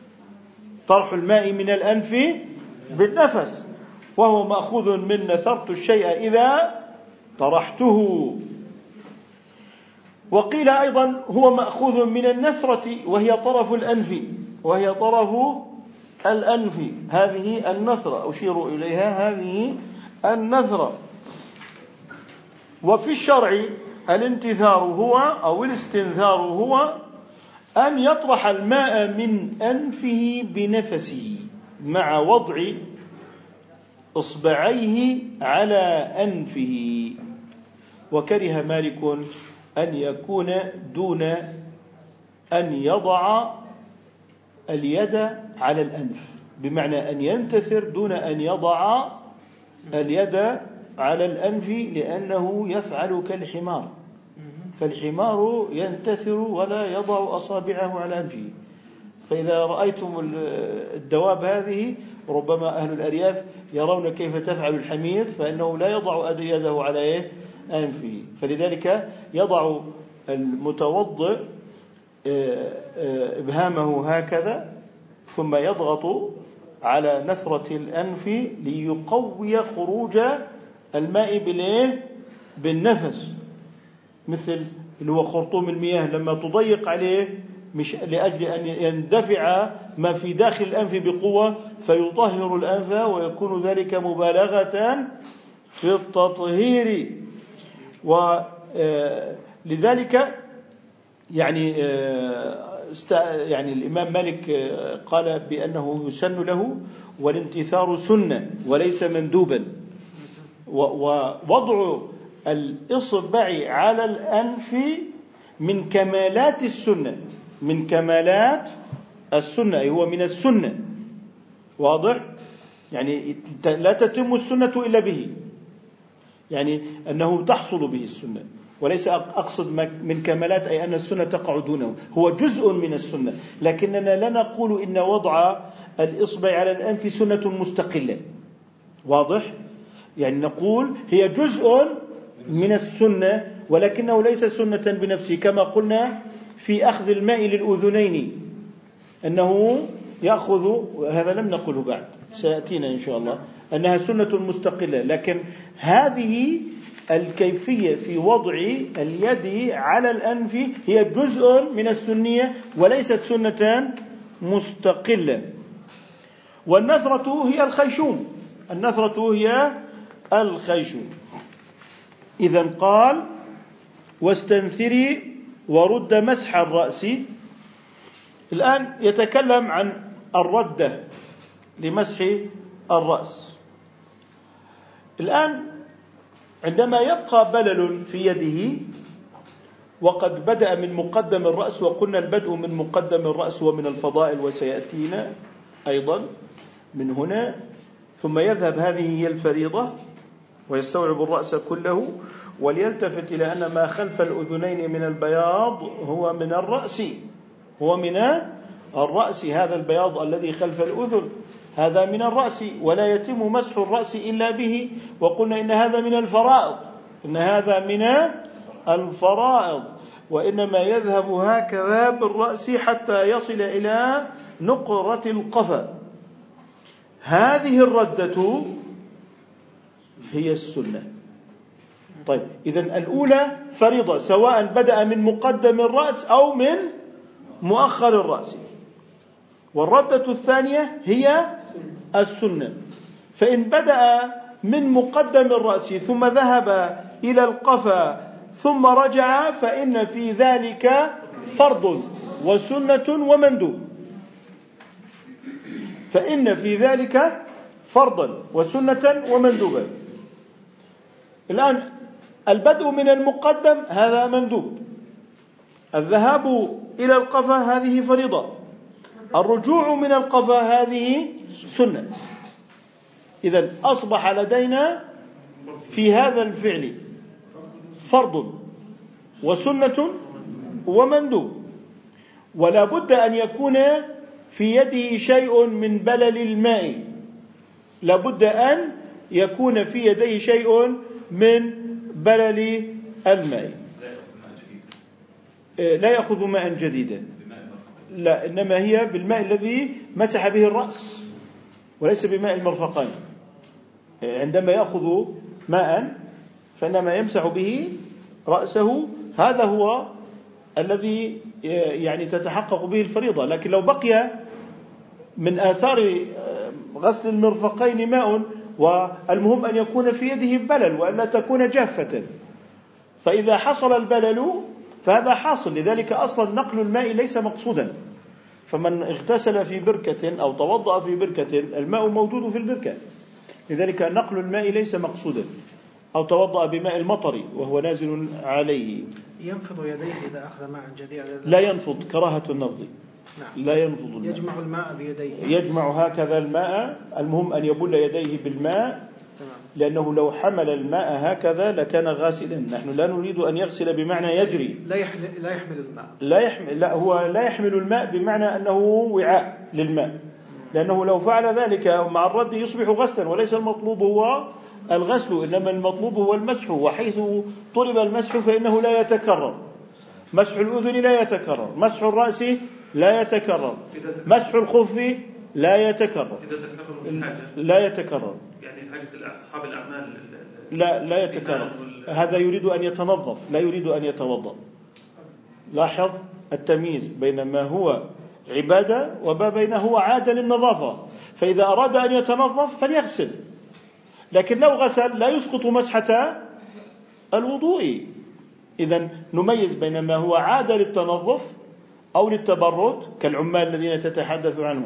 طرح الماء من الأنف بالنفس، وهو مأخوذ من نثرت الشيء إذا طرحته. وقيل أيضا هو مأخوذ من النثرة وهي طرف الأنف، وهي طرف الأنف، هذه النثرة أشير إليها، هذه النثرة. وفي الشرع الانتثار هو أو الاستنثار هو أن يطرح الماء من أنفه بنفسه مع وضع إصبعيه على أنفه. وكره مالك أن يكون دون أن يضع اليد على الأنف، بمعنى أن ينتثر دون أن يضع اليد على الأنف، لأنه يفعل كالحمار، فالحمار ينتثر ولا يضع أصابعه على أنفه. فإذا رأيتم الدواب هذه، ربما أهل الأرياف يرون كيف تفعل الحمير، فإنه لا يضع يده على أنفه، فلذلك يضع المتوضئ إبهامه هكذا ثم يضغط على نثرة الأنف ليقوي خروج الماء بالنفس، مثل اللي هو خرطوم المياه لما تضيق عليه مش لأجل أن يندفع ما في داخل الأنف بقوة فيطهر الأنف، ويكون ذلك مبالغة في التطهير. ولذلك يعني يعني الإمام مالك قال بأنه يسن له، والانتثار سنة وليس مندوبا. ووضع الإصبع على الأنف من كمالات السنة، من كمالات السنة، أي هو من السنة. واضح؟ يعني لا تتم السنة إلا به، يعني أنه تحصل به السنة، وليس أقصد من كمالات أي أن السنة تقع دونه، هو جزء من السنة، لكننا لا نقول إن وضع الإصبع على الأنف سنة مستقلة. واضح؟ يعني نقول هي جزء من السنة ولكنه ليس سنة بنفسه، كما قلنا في أخذ الماء للأذنين أنه يأخذ، هذا لم نقله بعد سيأتينا إن شاء الله، أنها سنة مستقلة، لكن هذه الكيفية في وضع اليد على الأنف هي جزء من السنية وليست سنة مستقلة. والنثرة هي الخيشوم، النثرة هي الخيشوم. إذن قال واستنثري ورد مسح الرأس. الآن يتكلم عن الردة لمسح الرأس. الآن عندما يبقى بلل في يده وقد بدأ من مقدم الرأس، وقلنا البدء من مقدم الرأس ومن الفضائل وسيأتينا أيضا من هنا، ثم يذهب، هذه هي الفريضة، ويستوعب الرأس كله، وليلتفت إلى أن ما خلف الأذنين من البياض هو من الرأس، هو من الرأس، هذا البياض الذي خلف الأذن هذا من الرأس، ولا يتم مسح الرأس إلا به. وقلنا إن هذا من الفرائض، إن هذا من الفرائض، وإنما يذهب هكذا بالرأس حتى يصل إلى نقرة القفا. هذه الردة هي السنة. طيب، إذن الأولى فريضة سواء بدأ من مقدم الرأس أو من مؤخر الرأس، والردة الثانية هي السنة. فإن بدأ من مقدم الرأس ثم ذهب إلى القفا ثم رجع فإن في ذلك فرض وسنة ومندوب، فإن في ذلك فرضا وسنة ومندوبا. الآن البدء من المقدم هذا مندوب، الذهاب إلى القفا هذه فريضة، الرجوع من القفا هذه سنة. إذن أصبح لدينا في هذا الفعل فرض وسنة ومندوب. ولا بد أن يكون في يده شيء من بلل الماء، لا بد أن يكون في يديه شيء من بلل الماء. لا يأخذ ماء جديدا، لا، إنما هي بالماء الذي مسح به الرأس وليس بماء المرفقين. عندما يأخذ ماء فإنما يمسح به رأسه، هذا هو الذي يعني تتحقق به الفريضة. لكن لو بقي من آثار غسل المرفقين ماء، والمهم أن يكون في يده بلل وألا تكون جافة، فإذا حصل البلل فهذا حاصل. لذلك أصلا نقل الماء ليس مقصودا، فمن اغتسل في بركة أو توضأ في بركة الماء موجود في البركة، لذلك نقل الماء ليس مقصودا، أو توضأ بماء المطر وهو نازل عليه. ينفض يديه إذا أخذ ماء جديدا؟ لا ينفض، كراهة النفض. نعم. لا ينفض الماء. يجمع الماء بيديه، يجمع هكذا الماء، المهم أن يبل يديه بالماء، لأنه لو حمل الماء هكذا لكان غاسلا. نحن لا نريد أن يغسل بمعنى يجري، لا يحمل, لا يحمل الماء، لا يحمل، لا هو لا يحمل الماء بمعنى أنه وعاء للماء، لأنه لو فعل ذلك مع الرد يصبح غسلا، وليس المطلوب هو الغسل، إنما المطلوب هو المسح، وحيث طلب المسح فإنه لا يتكرر. مسح الأذن لا يتكرر، مسح الرأس لا يتكرر، مسح الخف لا يتكرر، لا يتكرر، يعني حاجة أصحاب الأعمال لا لا يتكرر. هذا يريد أن يتنظف، لا يريد أن يتوضأ. لاحظ التمييز بين ما هو عبادة وما بين هو عادة للنظافة. فإذا أراد أن يتنظف فليغسل، لكن لو غسل لا يسقط مسحة الوضوء. إذن نميز بين ما هو عادة للتنظف أو للتبرد كالعمال الذين تتحدث عنهم،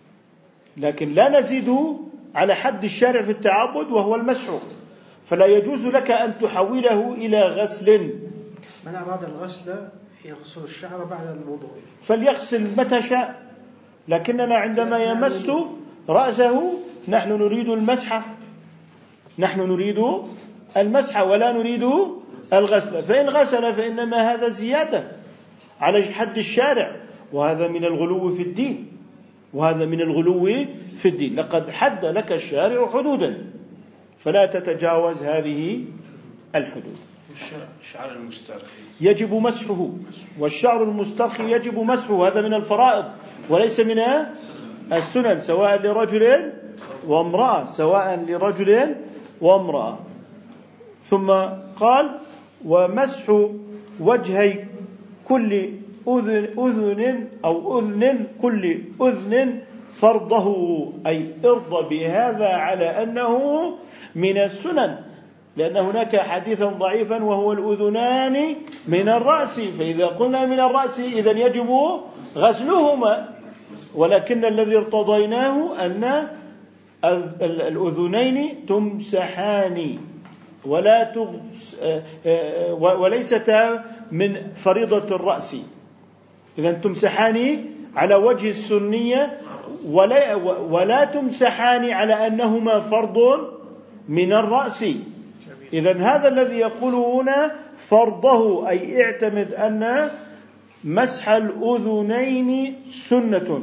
لكن لا نزيد على حد الشارع في التعبد وهو المسح، فلا يجوز لك أن تحوله إلى غسل. من أراد الغسل يغسل الشعر بعد الوضوء، فليغسل متى شاء، لكننا عندما يمس رأسه نحن نريد المسح، نحن نريد المسح ولا نريد الغسل. فإن غسل فإنما هذا زيادة على حد الشارع، وهذا من الغلو في الدين، وهذا من الغلو في الدين. لقد حد لك الشارع حدودا فلا تتجاوز هذه الحدود. الشعر المسترخي يجب مسحه، والشعر المسترخي يجب مسحه، هذا من الفرائض وليس من السنن، سواء لرجل وامرأة، سواء لرجل وامرأة. ثم قال ومسح وجهي كل أذن, أذن أو أذن كل أذن فرضه، أي ارضى بهذا على أنه من السنن، لأن هناك حديثا ضعيفا وهو الأذنان من الرأس، فإذا قلنا من الرأس إذن يجب غسلهما، ولكن الذي ارتضيناه أن الأذنين تمسحان ولا تغس وليستا من فريضة الرأس، إذن تمسحان على وجه السنية ولا, ولا تمسحان على أنهما فرض من الرأس. إذن هذا الذي يقول هنا فرضه، أي اعتمد أن مسح الأذنين سنة،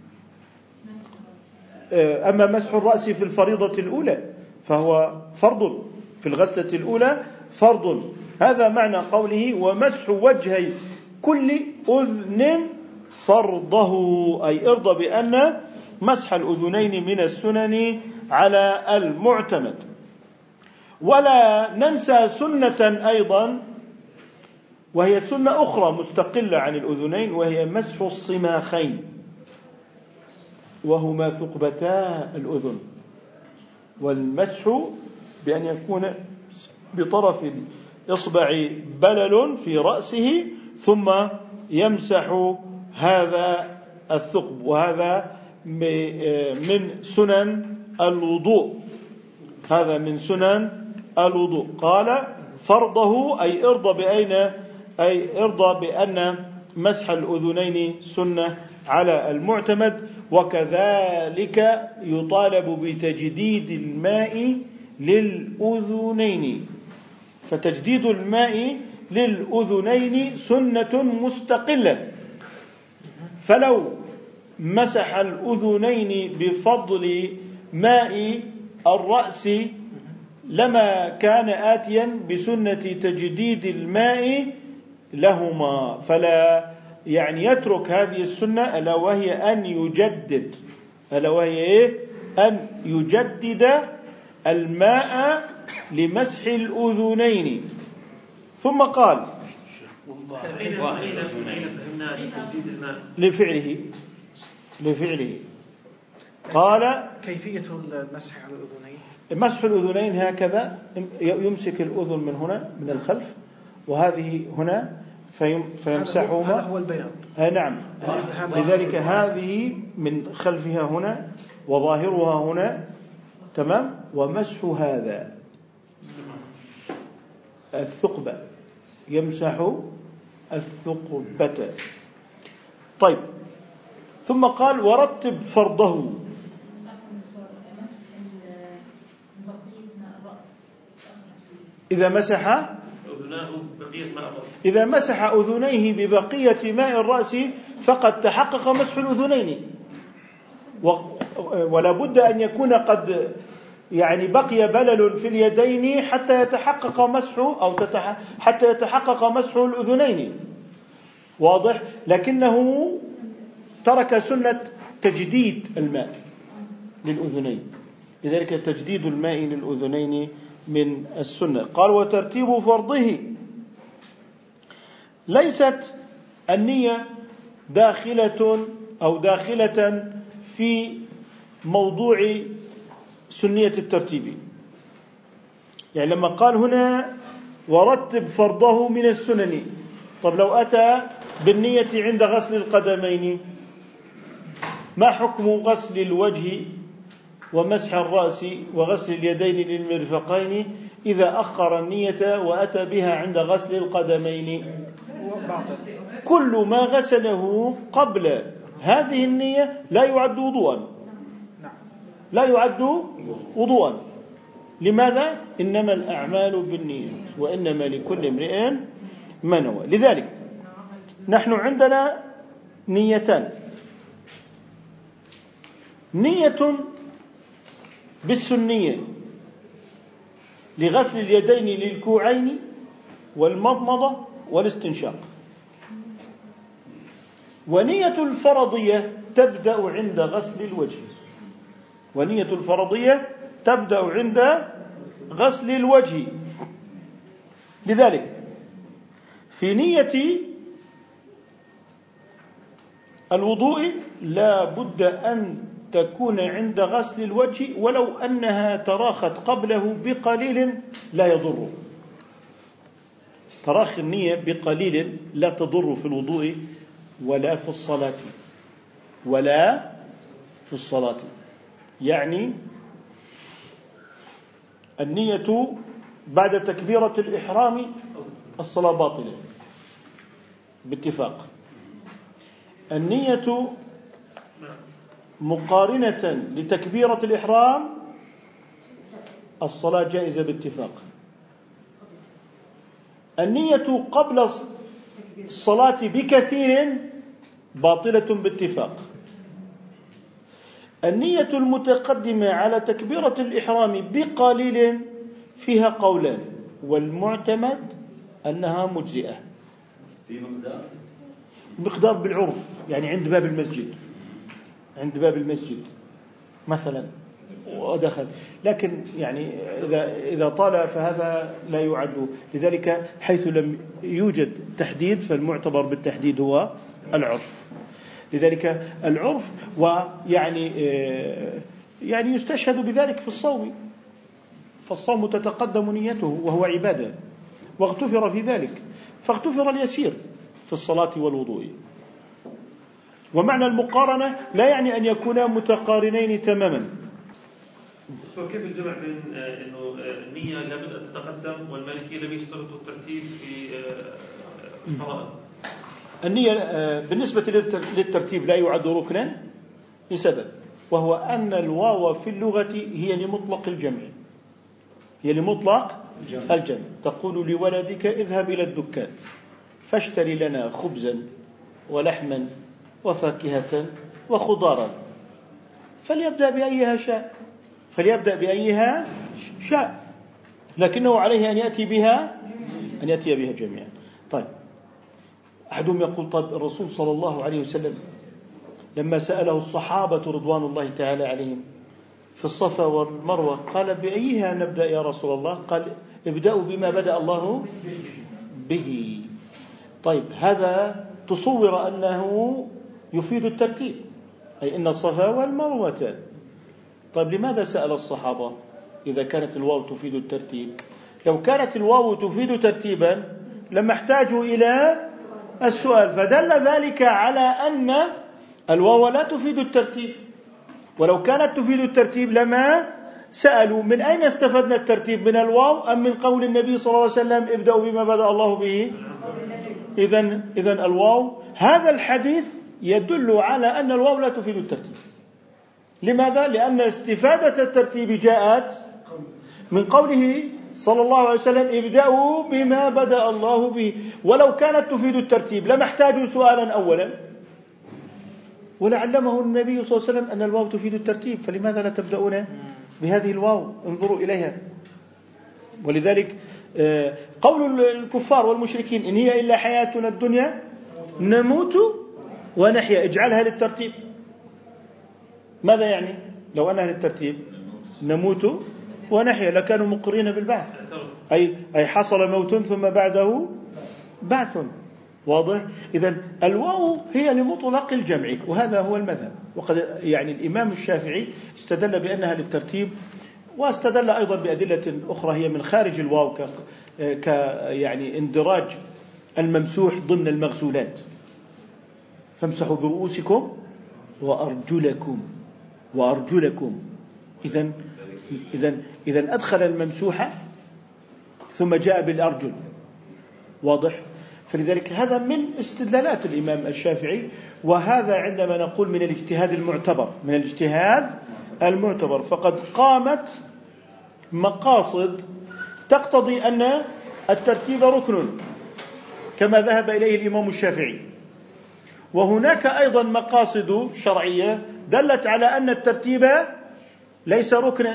أما مسح الرأس في الفريضة الأولى فهو فرض، في الغسلة الأولى فرض. هذا معنى قوله ومسح وجهي كل أذن فرضه، أي ارضى بأن مسح الأذنين من السنن على المعتمد. ولا ننسى سنة أيضا وهي سنة أخرى مستقلة عن الأذنين، وهي مسح الصماخين، وهما ثقبتا الأذن، والمسح بأن يكون بطرف الإصبع بلل في رأسه ثم يمسح هذا الثقب، وهذا من سنن الوضوء، هذا من سنن الوضوء. قال فرضه أي ارضى بأين أي ارضى بأن مسح الأذنين سنة على المعتمد. وكذلك يطالب بتجديد الماء للأذنين، فتجديد الماء للأذنين سنة مستقلة، فلو مسح الأذنين بفضل ماء الرأس لما كان آتيا بسنة تجديد الماء لهما، فلا يعني يترك هذه السنة ألا وهي أن يجدد ألا وهي أن يجدد الماء لمسح الأذنين. ثم قال أين فهمنا تجديد الماء لفعله لفعله قال كيفية المسح على الأذنين، مسح الأذنين هكذا، يمسك الأذن من هنا من الخلف وهذه هنا فيمسحهما، هذا هو البياض. آه نعم، لذلك هذه من خلفها هنا وظاهرها هنا، تمام، ومسح هذا الثقبة، يمسح الثقبة. طيب، ثم قال ورتب فرضه، إذا مسح إذا مسح أذنيه ببقية ماء الرأس فقد تحقق مسح الأذنين، ولا بد أن يكون قد يعني بقي بلل في اليدين حتى يتحقق مسح أو تتح... حتى يتحقق مسح الأذنين، واضح؟ لكنه ترك سنة تجديد الماء للأذنين، لذلك تجديد الماء للأذنين من السنة. قال وترتيب فرضه، ليست النية داخلة أو داخلة في موضوع سنية الترتيب، يعني لما قال هنا ورتب فرضه من السنن، طب لو أتى بالنية عند غسل القدمين ما حكم غسل الوجه ومسح الرأس وغسل اليدين للمرفقين إذا أخر النية وأتى بها عند غسل القدمين؟ كل ما غسله قبل هذه النية لا يعد وضوءا، لا يعد وضوءا. لماذا؟ إنما الأعمال بالنية وإنما لكل امرئ ما نوى. لذلك نحن عندنا نيتان: نية بالسنية لغسل اليدين للكوعين والمضمضة والاستنشاق، ونية الفرضية تبدأ عند غسل الوجه، ونية الفرضية تبدأ عند غسل الوجه. لذلك في نية الوضوء لا بد أن تكون عند غسل الوجه ولو أنها تراخت قبله بقليل لا يضر. تراخي النية بقليل لا تضر في الوضوء ولا في الصلاة، ولا في الصلاة. يعني النية بعد تكبيرة الإحرام الصلاة باطلة باتفاق. النية مقارنة لتكبيرة الإحرام الصلاة جائزة باتفاق. النية قبل الصلاة بكثير باطلة باتفاق. النية المتقدمة على تكبيرة الإحرام بقليل فيها قولان، والمعتمد أنها مجزئة. في مقدار مقدار بالعرف، يعني عند باب المسجد، عند باب المسجد مثلا ودخل، لكن يعني إذا إذا طال فهذا لا يعد. لذلك حيث لم يوجد تحديد فالمعتبر بالتحديد هو العرف. لذلك العرف، ويعني يعني يستشهد بذلك في الصوم، فالصوم تتقدم نيته وهو عبادة، واغتفر في ذلك، فاغتفر اليسير في الصلاة والوضوء. ومعنى المقارنة لا يعني أن يكونا متقارنين تماما. كيف الجمع بين أنه النية لابد أن تتقدم والمالكية لم يشترطوا الترتيب في الفرائض؟ النية بالنسبة للترتيب لا يعد ركنا لسبب، وهو أن الواو في اللغة هي لمطلق الجمع، هي لمطلق الجمع. تقول لولدك اذهب إلى الدكان فاشتري لنا خبزا ولحما وفاكهة وخضارا، فليبدأ بأيها شاء، فليبدأ بأيها شاء، لكنه عليه أن يأتي بها أن يأتي بها جميعا. طيب، أحدهم يقول: طيب الرسول صلى الله عليه وسلم لما سأله الصحابة رضوان الله تعالى عليهم في الصفا والمروة قال: بأيها نبدأ يا رسول الله؟ قال: ابدأوا بما بدأ الله به. طيب، هذا تصور أنه يفيد الترتيب، أي إن الصفا والمروة. طيب، لماذا سأل الصحابة إذا كانت الواو تفيد الترتيب؟ لو كانت الواو تفيد ترتيبا لما احتاجوا إلى السؤال، فدل ذلك على أن الواو لا تفيد الترتيب، ولو كانت تفيد الترتيب لما سألوا. من أين استفدنا الترتيب؟ من الواو أم من قول النبي صلى الله عليه وسلم ابدأوا بما بدأ الله به؟ إذن إذن الواو، هذا الحديث يدل على أن الواو لا تفيد الترتيب. لماذا؟ لأن استفادة الترتيب جاءت من قوله صلى الله عليه وسلم ابدأوا بما بدأ الله به. ولو كانت تفيد الترتيب لما احتاجوا سؤالا أولا، ولعلمه النبي صلى الله عليه وسلم أن الواو تفيد الترتيب، فلماذا لا تبدأون بهذه الواو؟ انظروا إليها. ولذلك قول الكفار والمشركين إن هي إلا حياتنا الدنيا نموت ونحيا، اجعلها للترتيب. ماذا يعني؟ لو أنها للترتيب نموت ونحيا لكانوا مقرين بالبعث، أي أي حصل موت ثم بعده بعث. واضح؟ إذن الواو هي لمطلق الجمع، وهذا هو المذهب. وقد يعني الإمام الشافعي استدل بأنها للترتيب، واستدل أيضا بأدلة أخرى هي من خارج الواو، ك, ك يعني اندراج الممسوح ضمن المغسولات. فامسحوا برؤوسكم وأرجلكم وأرجلكم. إذن إذن إذن أدخل الممسوح ثم جاء بالأرجل. واضح؟ فلذلك هذا من استدلالات الإمام الشافعي، وهذا عندما نقول من الاجتهاد المعتبر، من الاجتهاد المعتبر، فقد قامت مقاصد تقتضي أن الترتيب ركن كما ذهب إليه الإمام الشافعي، وهناك أيضا مقاصد شرعية دلت على أن الترتيب ليس ركنا،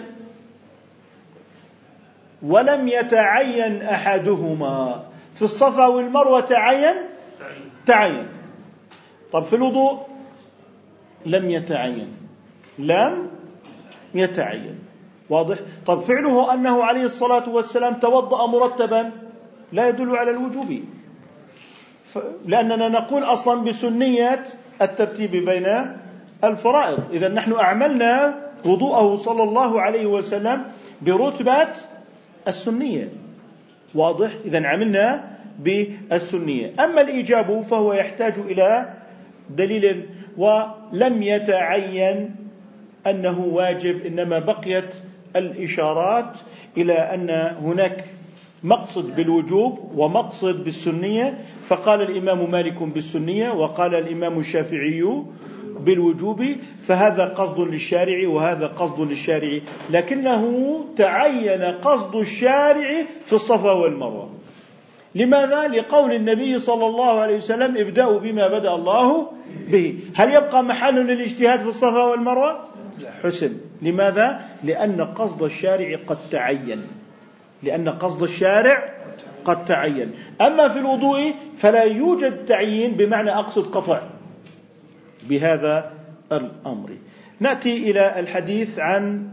ولم يتعين أحدهما. في الصفا والمروة تعين تعين طب في الوضوء لم يتعين لم يتعين واضح. طب فعله أنه عليه الصلاة والسلام توضأ مرتبا لا يدل على الوجوب، لأننا نقول أصلا بسنية الترتيب بين الفرائض. إذا نحن أعملنا وضوءه صلى الله عليه وسلم برتبة السنية، واضح. إذا عملنا بالسنية. أما الإيجاب فهو يحتاج إلى دليل، ولم يتعين أنه واجب، إنما بقيت الإشارات إلى أن هناك مقصد بالوجوب ومقصد بالسنية، فقال الإمام مالك بالسنية وقال الإمام الشافعي بالوجوب، فهذا قصد للشارع وهذا قصد للشارع، لكنه تعين قصد الشارع في الصفا والمروة. لماذا؟ لقول النبي صلى الله عليه وسلم ابدأوا بما بدأ الله به. هل يبقى محل للاجتهاد في الصفا والمروة؟ حسن. لماذا؟ لأن قصد الشارع قد تعين لأن قصد الشارع قد تعين. أما في الوضوء فلا يوجد تعيين بمعنى أقصد قطع بهذا الأمر. نأتي إلى الحديث عن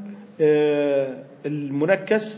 المنكس.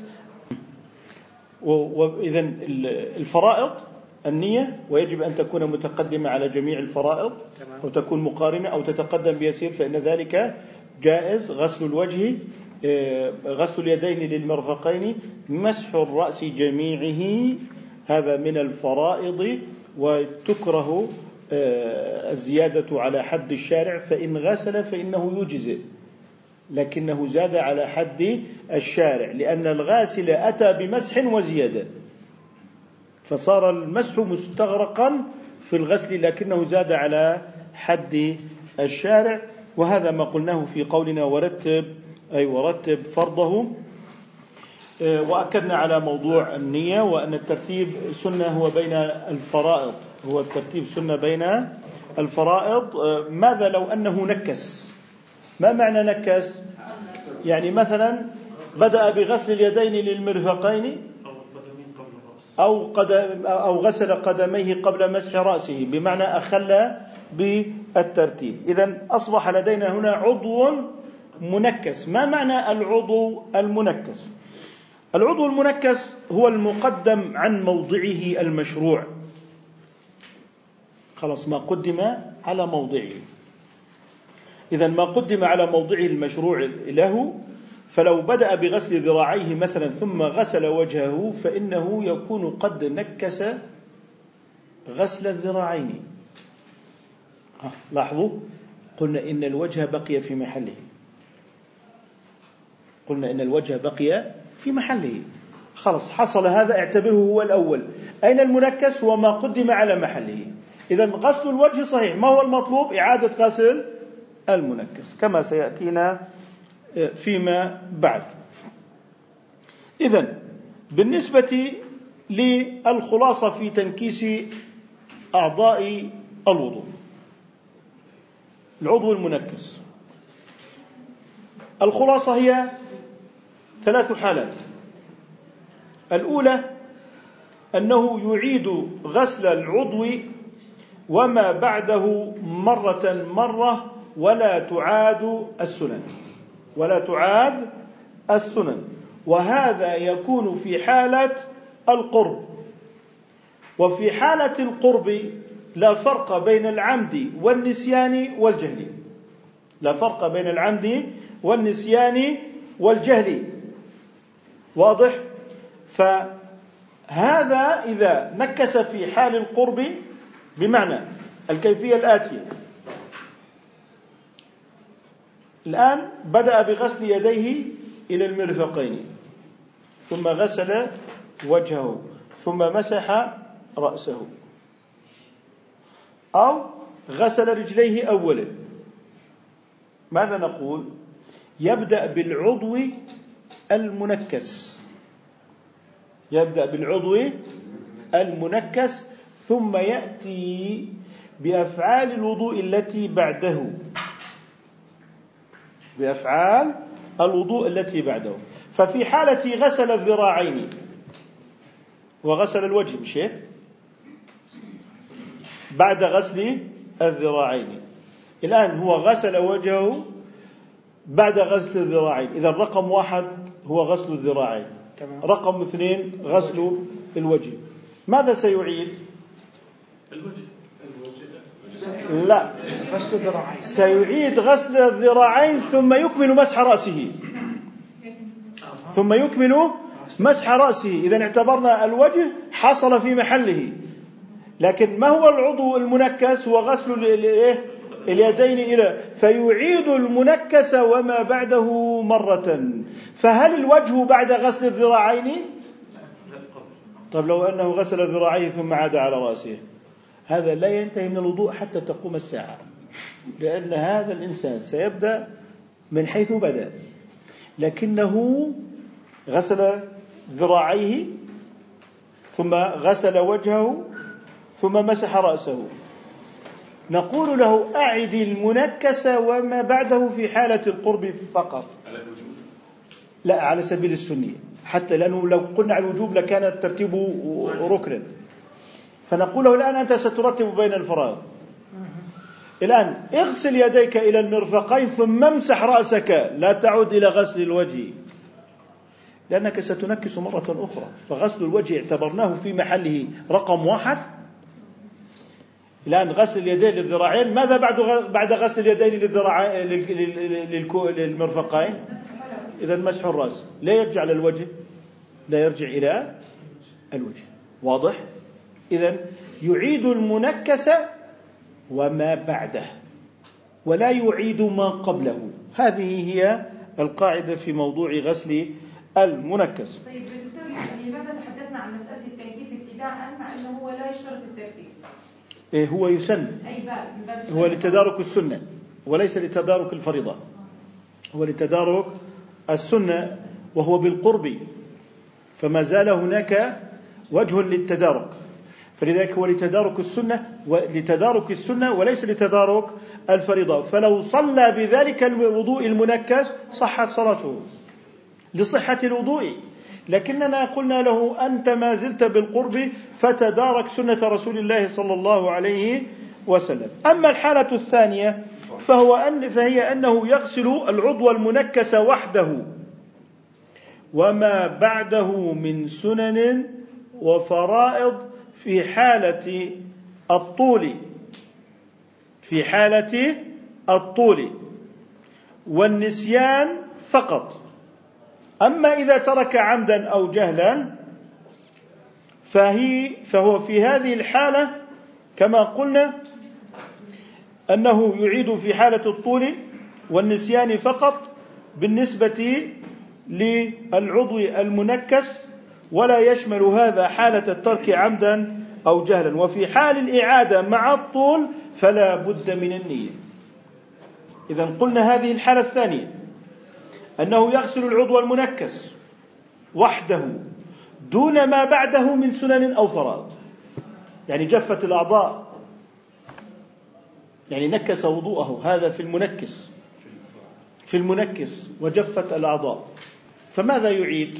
وإذن الفرائض النية، ويجب أن تكون متقدمة على جميع الفرائض أو تكون مقارنة أو تتقدم بيسير، فإن ذلك جائز. غسل الوجه، غسل اليدين للمرفقين، مسح الرأس جميعه، هذا من الفرائض. وتكره الزيادة على حد الشارع، فإن غسل فإنه يجزئ، لكنه زاد على حد الشارع لأن الغاسل أتى بمسح وزيادة، فصار المسح مستغرقا في الغسل لكنه زاد على حد الشارع. وهذا ما قلناه في قولنا ورتب، أي ورتب فرضه. وأكدنا على موضوع النية، وأن الترتيب سنة هو بين الفرائض هو الترتيب سنة بين الفرائض. ماذا لو أنه نكس؟ ما معنى نكس؟ يعني مثلا بدأ بغسل اليدين للمرفقين أو, قدم أو غسل قدميه قبل مسح رأسه، بمعنى أخل بالترتيب. إذن أصبح لدينا هنا عضو منكس. ما معنى العضو المنكس؟ العضو المنكس هو المقدم عن موضعه المشروع، خلاص ما قدم على موضعه. إذن ما قدم على موضعه المشروع له، فلو بدأ بغسل ذراعيه مثلا ثم غسل وجهه فإنه يكون قد نكس غسل الذراعين. لاحظوا، قلنا إن الوجه بقي في محله قلنا إن الوجه بقي في محله خلاص حصل هذا، اعتبره هو الأول. أين المنكس؟ هو ما قدم على محله. إذن غسل الوجه صحيح. ما هو المطلوب؟ إعادة غسل المنكس كما سيأتينا فيما بعد. إذن بالنسبة للخلاصة في تنكيس أعضاء الوضوء، العضو المنكس، الخلاصة هي ثلاث حالات. الأولى أنه يعيد غسل العضو وما بعده مرة مرة، ولا تعاد السنن ولا تعاد السنن وهذا يكون في حالة القرب. وفي حالة القرب لا فرق بين العمد والنسيان والجهل لا فرق بين العمد والنسيان والجهل واضح؟ فهذا إذا نكس في حال القرب بمعنى الكيفية الآتية: الآن بدأ بغسل يديه إلى المرفقين، ثم غسل وجهه، ثم مسح رأسه، أو غسل رجليه أولا. ماذا نقول؟ يبدأ بالعضو المنكس يبدأ بالعضو المنكس ثم يأتي بأفعال الوضوء التي بعده بأفعال الوضوء التي بعده. ففي حالة غسل الذراعين وغسل الوجه مش هيك؟ بعد غسل الذراعين الآن هو غسل وجهه بعد غسل الذراعين. إذا رقم واحد هو غسل الذراعين، رقم اثنين غسل الوجه. ماذا سيعيد؟ الوجه. لا، سيعيد غسل الذراعين ثم يكمل مسح رأسه ثم يكمل مسح رأسه. إذن اعتبرنا الوجه حصل في محله، لكن ما هو العضو المنكس؟ هو غسل اليدين إلى فيعيد المنكس وما بعده مرة. فهل الوجه بعد غسل الذراعين؟ طب لو أنه غسل ذراعيه ثم عاد على رأسه، هذا لا ينتهي من الوضوء حتى تقوم الساعة، لأن هذا الإنسان سيبدأ من حيث بدأ، لكنه غسل ذراعيه ثم غسل وجهه ثم مسح رأسه. نقول له أعد المنكس وما بعده في حالة القرب فقط، لا على سبيل السنية، حتى لأنه لو قلنا على الوجوب لكان الترتيب ركنا. فنقول له الآن أنت سترتب بين الفرائض. الآن اغسل يديك إلى المرفقين ثم امسح رأسك، لا تعود إلى غسل الوجه لأنك ستنكس مرة أخرى. فغسل الوجه اعتبرناه في محله رقم واحد. الآن غسل اليدين للذراعين، ماذا بعد بعد غسل اليدين للذراعين للمرفقين؟ إذا مسح الرأس، لا يرجع للوجه، لا يرجع إلى الوجه. واضح؟ إذا يعيد المنكس وما بعده ولا يعيد ما قبله. هذه هي القاعدة في موضوع غسل المنكس. طيب لماذا تحدثنا عن مسألة التنكيس ابتداء مع أنه هو لا يشترط الترتيب؟ إيه هو يسن، هو لتدارك السنة وليس لتدارك الفريضة، هو لتدارك السنة وهو بالقرب، فما زال هناك وجه للتدارك، فلذلك هو لتدارك السنة ولتدارك السنة وليس لتدارك الفريضة. فلو صلى بذلك الوضوء المنكس صحت صلاته لصحة الوضوء، لكننا قلنا له أنت ما زلت بالقرب فتدارك سنة رسول الله صلى الله عليه وسلم. أما الحالة الثانية فهو أن فهي أنه يغسل العضو المنكس وحده وما بعده من سنن وفرائض في حالة الطول في حالة الطول والنسيان فقط. أما إذا ترك عمدا أو جهلا فهي فهو في هذه الحالة كما قلنا أنه يعيد في حالة الطول والنسيان فقط بالنسبة للعضو المنكس، ولا يشمل هذا حالة الترك عمدا أو جهلا. وفي حال الإعادة مع الطول فلا بد من النية. إذن قلنا هذه الحالة الثانية أنه يغسل العضو المنكس وحده دون ما بعده من سنن أو فرائض، يعني جفت الأعضاء، يعني نكس وضوءه، هذا في المنكس في المنكس وجفت الأعضاء. فماذا يعيد؟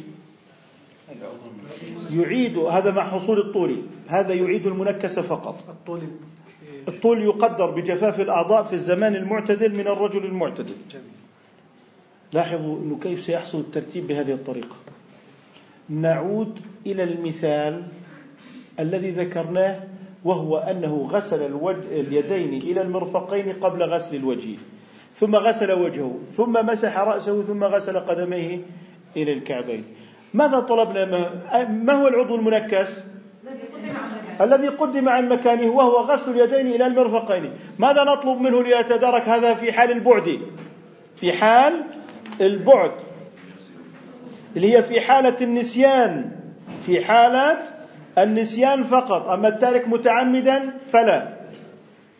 يعيد هذا مع حصول الطول، هذا يعيد المنكس فقط. الطول يقدر بجفاف الأعضاء في الزمان المعتدل من الرجل المعتدل. لاحظوا أنه كيف سيحصل الترتيب بهذه الطريقة. نعود إلى المثال الذي ذكرناه، وهو أنه غسل الوجه اليدين إلى المرفقين قبل غسل الوجه، ثم غسل وجهه، ثم مسح رأسه، ثم غسل قدميه إلى الكعبين. ماذا طلبنا؟ ما هو العضو المنكس الذي قدم عن مكانه وهو غسل اليدين إلى المرفقين؟ ماذا نطلب منه ليتدارك هذا في حال البعد؟ في حال البعد اللي هي في حالة النسيان، في حالة النسيان فقط. أما التارك متعمدا فلا.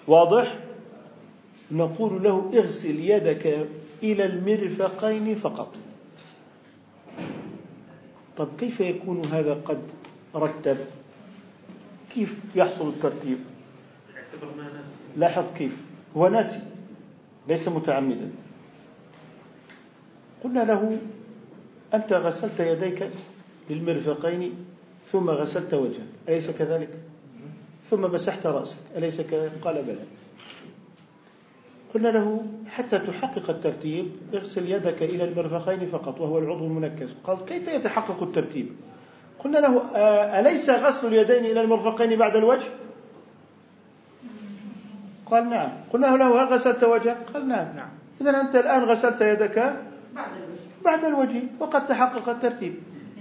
واضح؟ نقول له اغسل يدك إلى المرفقين فقط. طب كيف يكون هذا قد رتب؟ كيف يحصل الترتيب؟ لاحظ كيف هو ناسي ليس متعمدا. قلنا له أنت غسلت يديك للمرفقين ثم غسلت وجهك، أليس كذلك؟ ثم مسحت رأسك، أليس كذلك؟ قال بلى. قلنا له حتى تحقق الترتيب اغسل يدك إلى المرفقين فقط وهو العضو المنكس. قال كيف يتحقق الترتيب؟ قلنا له أليس غسل اليدين إلى المرفقين بعد الوجه؟ قال نعم. قلنا له هل غسلت وجهك؟ قال نعم. إذن أنت الآن غسلت يدك بعد الوجه بعد الوجه وقد تحقق الترتيب،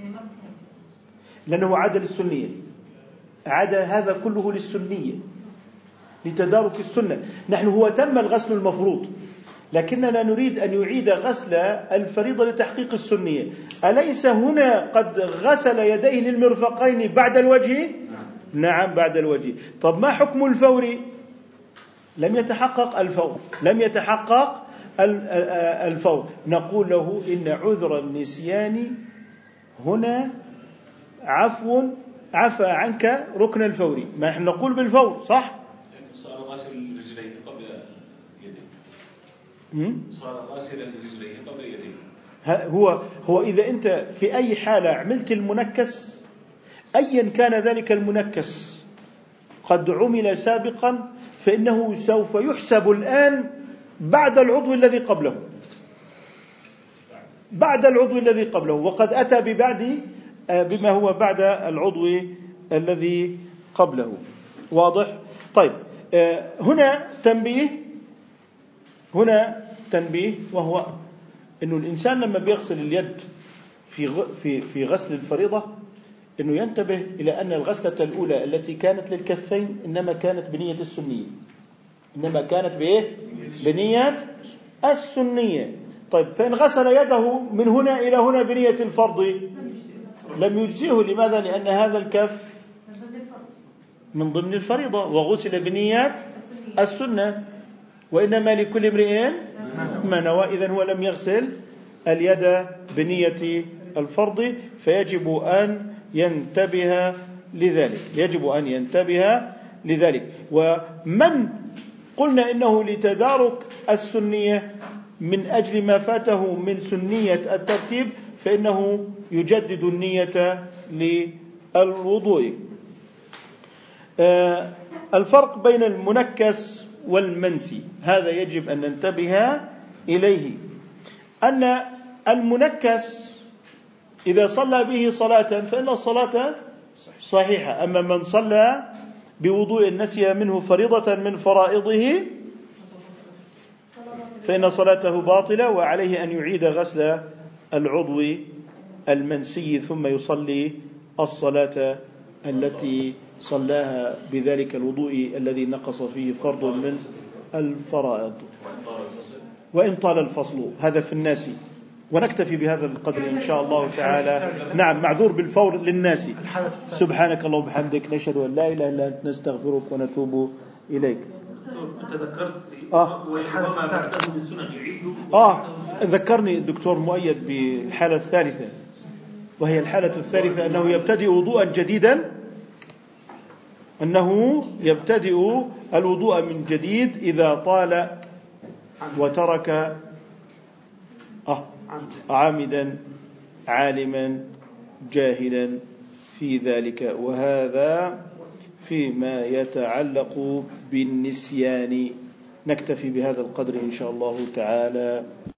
لأنه عاد للسنية، عاد هذا كله للسنية لتدارك السنة. نحن هو تم الغسل المفروض لكننا نريد أن يعيد غسل الفريضة لتحقيق السنية. أليس هنا قد غسل يديه للمرفقين بعد الوجه؟ نعم بعد الوجه. طب ما حكم الفور؟ لم يتحقق الفور، لم يتحقق الفور. نقول له إن عذر النسيان هنا عفو عفى عنك ركن الفور. ما نحن نقول بالفور صح؟ صار غاسل رجليه قبل يديه. صار غاسلا رجليه قبل يديه. هو هو إذا أنت في أي حالة عملت المنكس أيا كان ذلك المنكس قد عمل سابقا فإنه سوف يحسب الآن بعد العضو الذي قبله، بعد العضو الذي قبله، وقد أتى ببعد بما هو بعد العضو الذي قبله. واضح؟ طيب هنا تنبيه، هنا تنبيه، وهو إنه الإنسان لما بيغسل اليد في في في غسل الفريضة إنه ينتبه إلى أن الغسلة الأولى التي كانت للكفين إنما كانت بنية السنية، إنما كانت بإيه؟ بنية السنية. طيب فإن غسل يده من هنا إلى هنا بنية الفرض لم يجزيه. لماذا؟ لأن هذا الكف من ضمن الفريضة وغسل بنية السنة، وإنما لكل امرئ ما نوى. إذن هو لم يغسل اليد بنية الفرض، فيجب أن ينتبه لذلك، يجب أن ينتبه لذلك. ومن قلنا إنه لتدارك السنية من أجل ما فاته من سنية الترتيب فإنه يجدد النية للوضوء. آه الفرق بين المنكس والمنسي هذا يجب أن ننتبه إليه، أن المنكس إذا صلى به صلاة فإن الصلاة صحيحة، أما من صلى بوضوء نسي منه فريضة من فرائضه فإن صلاته باطلة وعليه أن يعيد غسل العضو المنسي ثم يصلي الصلاة التي صلاها بذلك الوضوء الذي نقص فيه فرض من الفرائض وإن طال الفصل. هذا في الناس. ونكتفي بهذا القدر إن شاء الله تعالى. نعم معذور بالفور للناس. سبحانك اللهم وبحمدك نشهد أن لا إله إلا أنت نستغفرك ونتوب إليك. أنت ذكرت آه. آه ذكرني الدكتور مؤيد بالحالة الثالثة، وهي الحالة الثالثة أنه يبتدئ وضوءا جديدا، أنه يبتدئ الوضوء من جديد إذا طال وترك آه عامدا عالما جاهلا في ذلك. وهذا فيما يتعلق بالنسيان. نكتفي بهذا القدر إن شاء الله تعالى.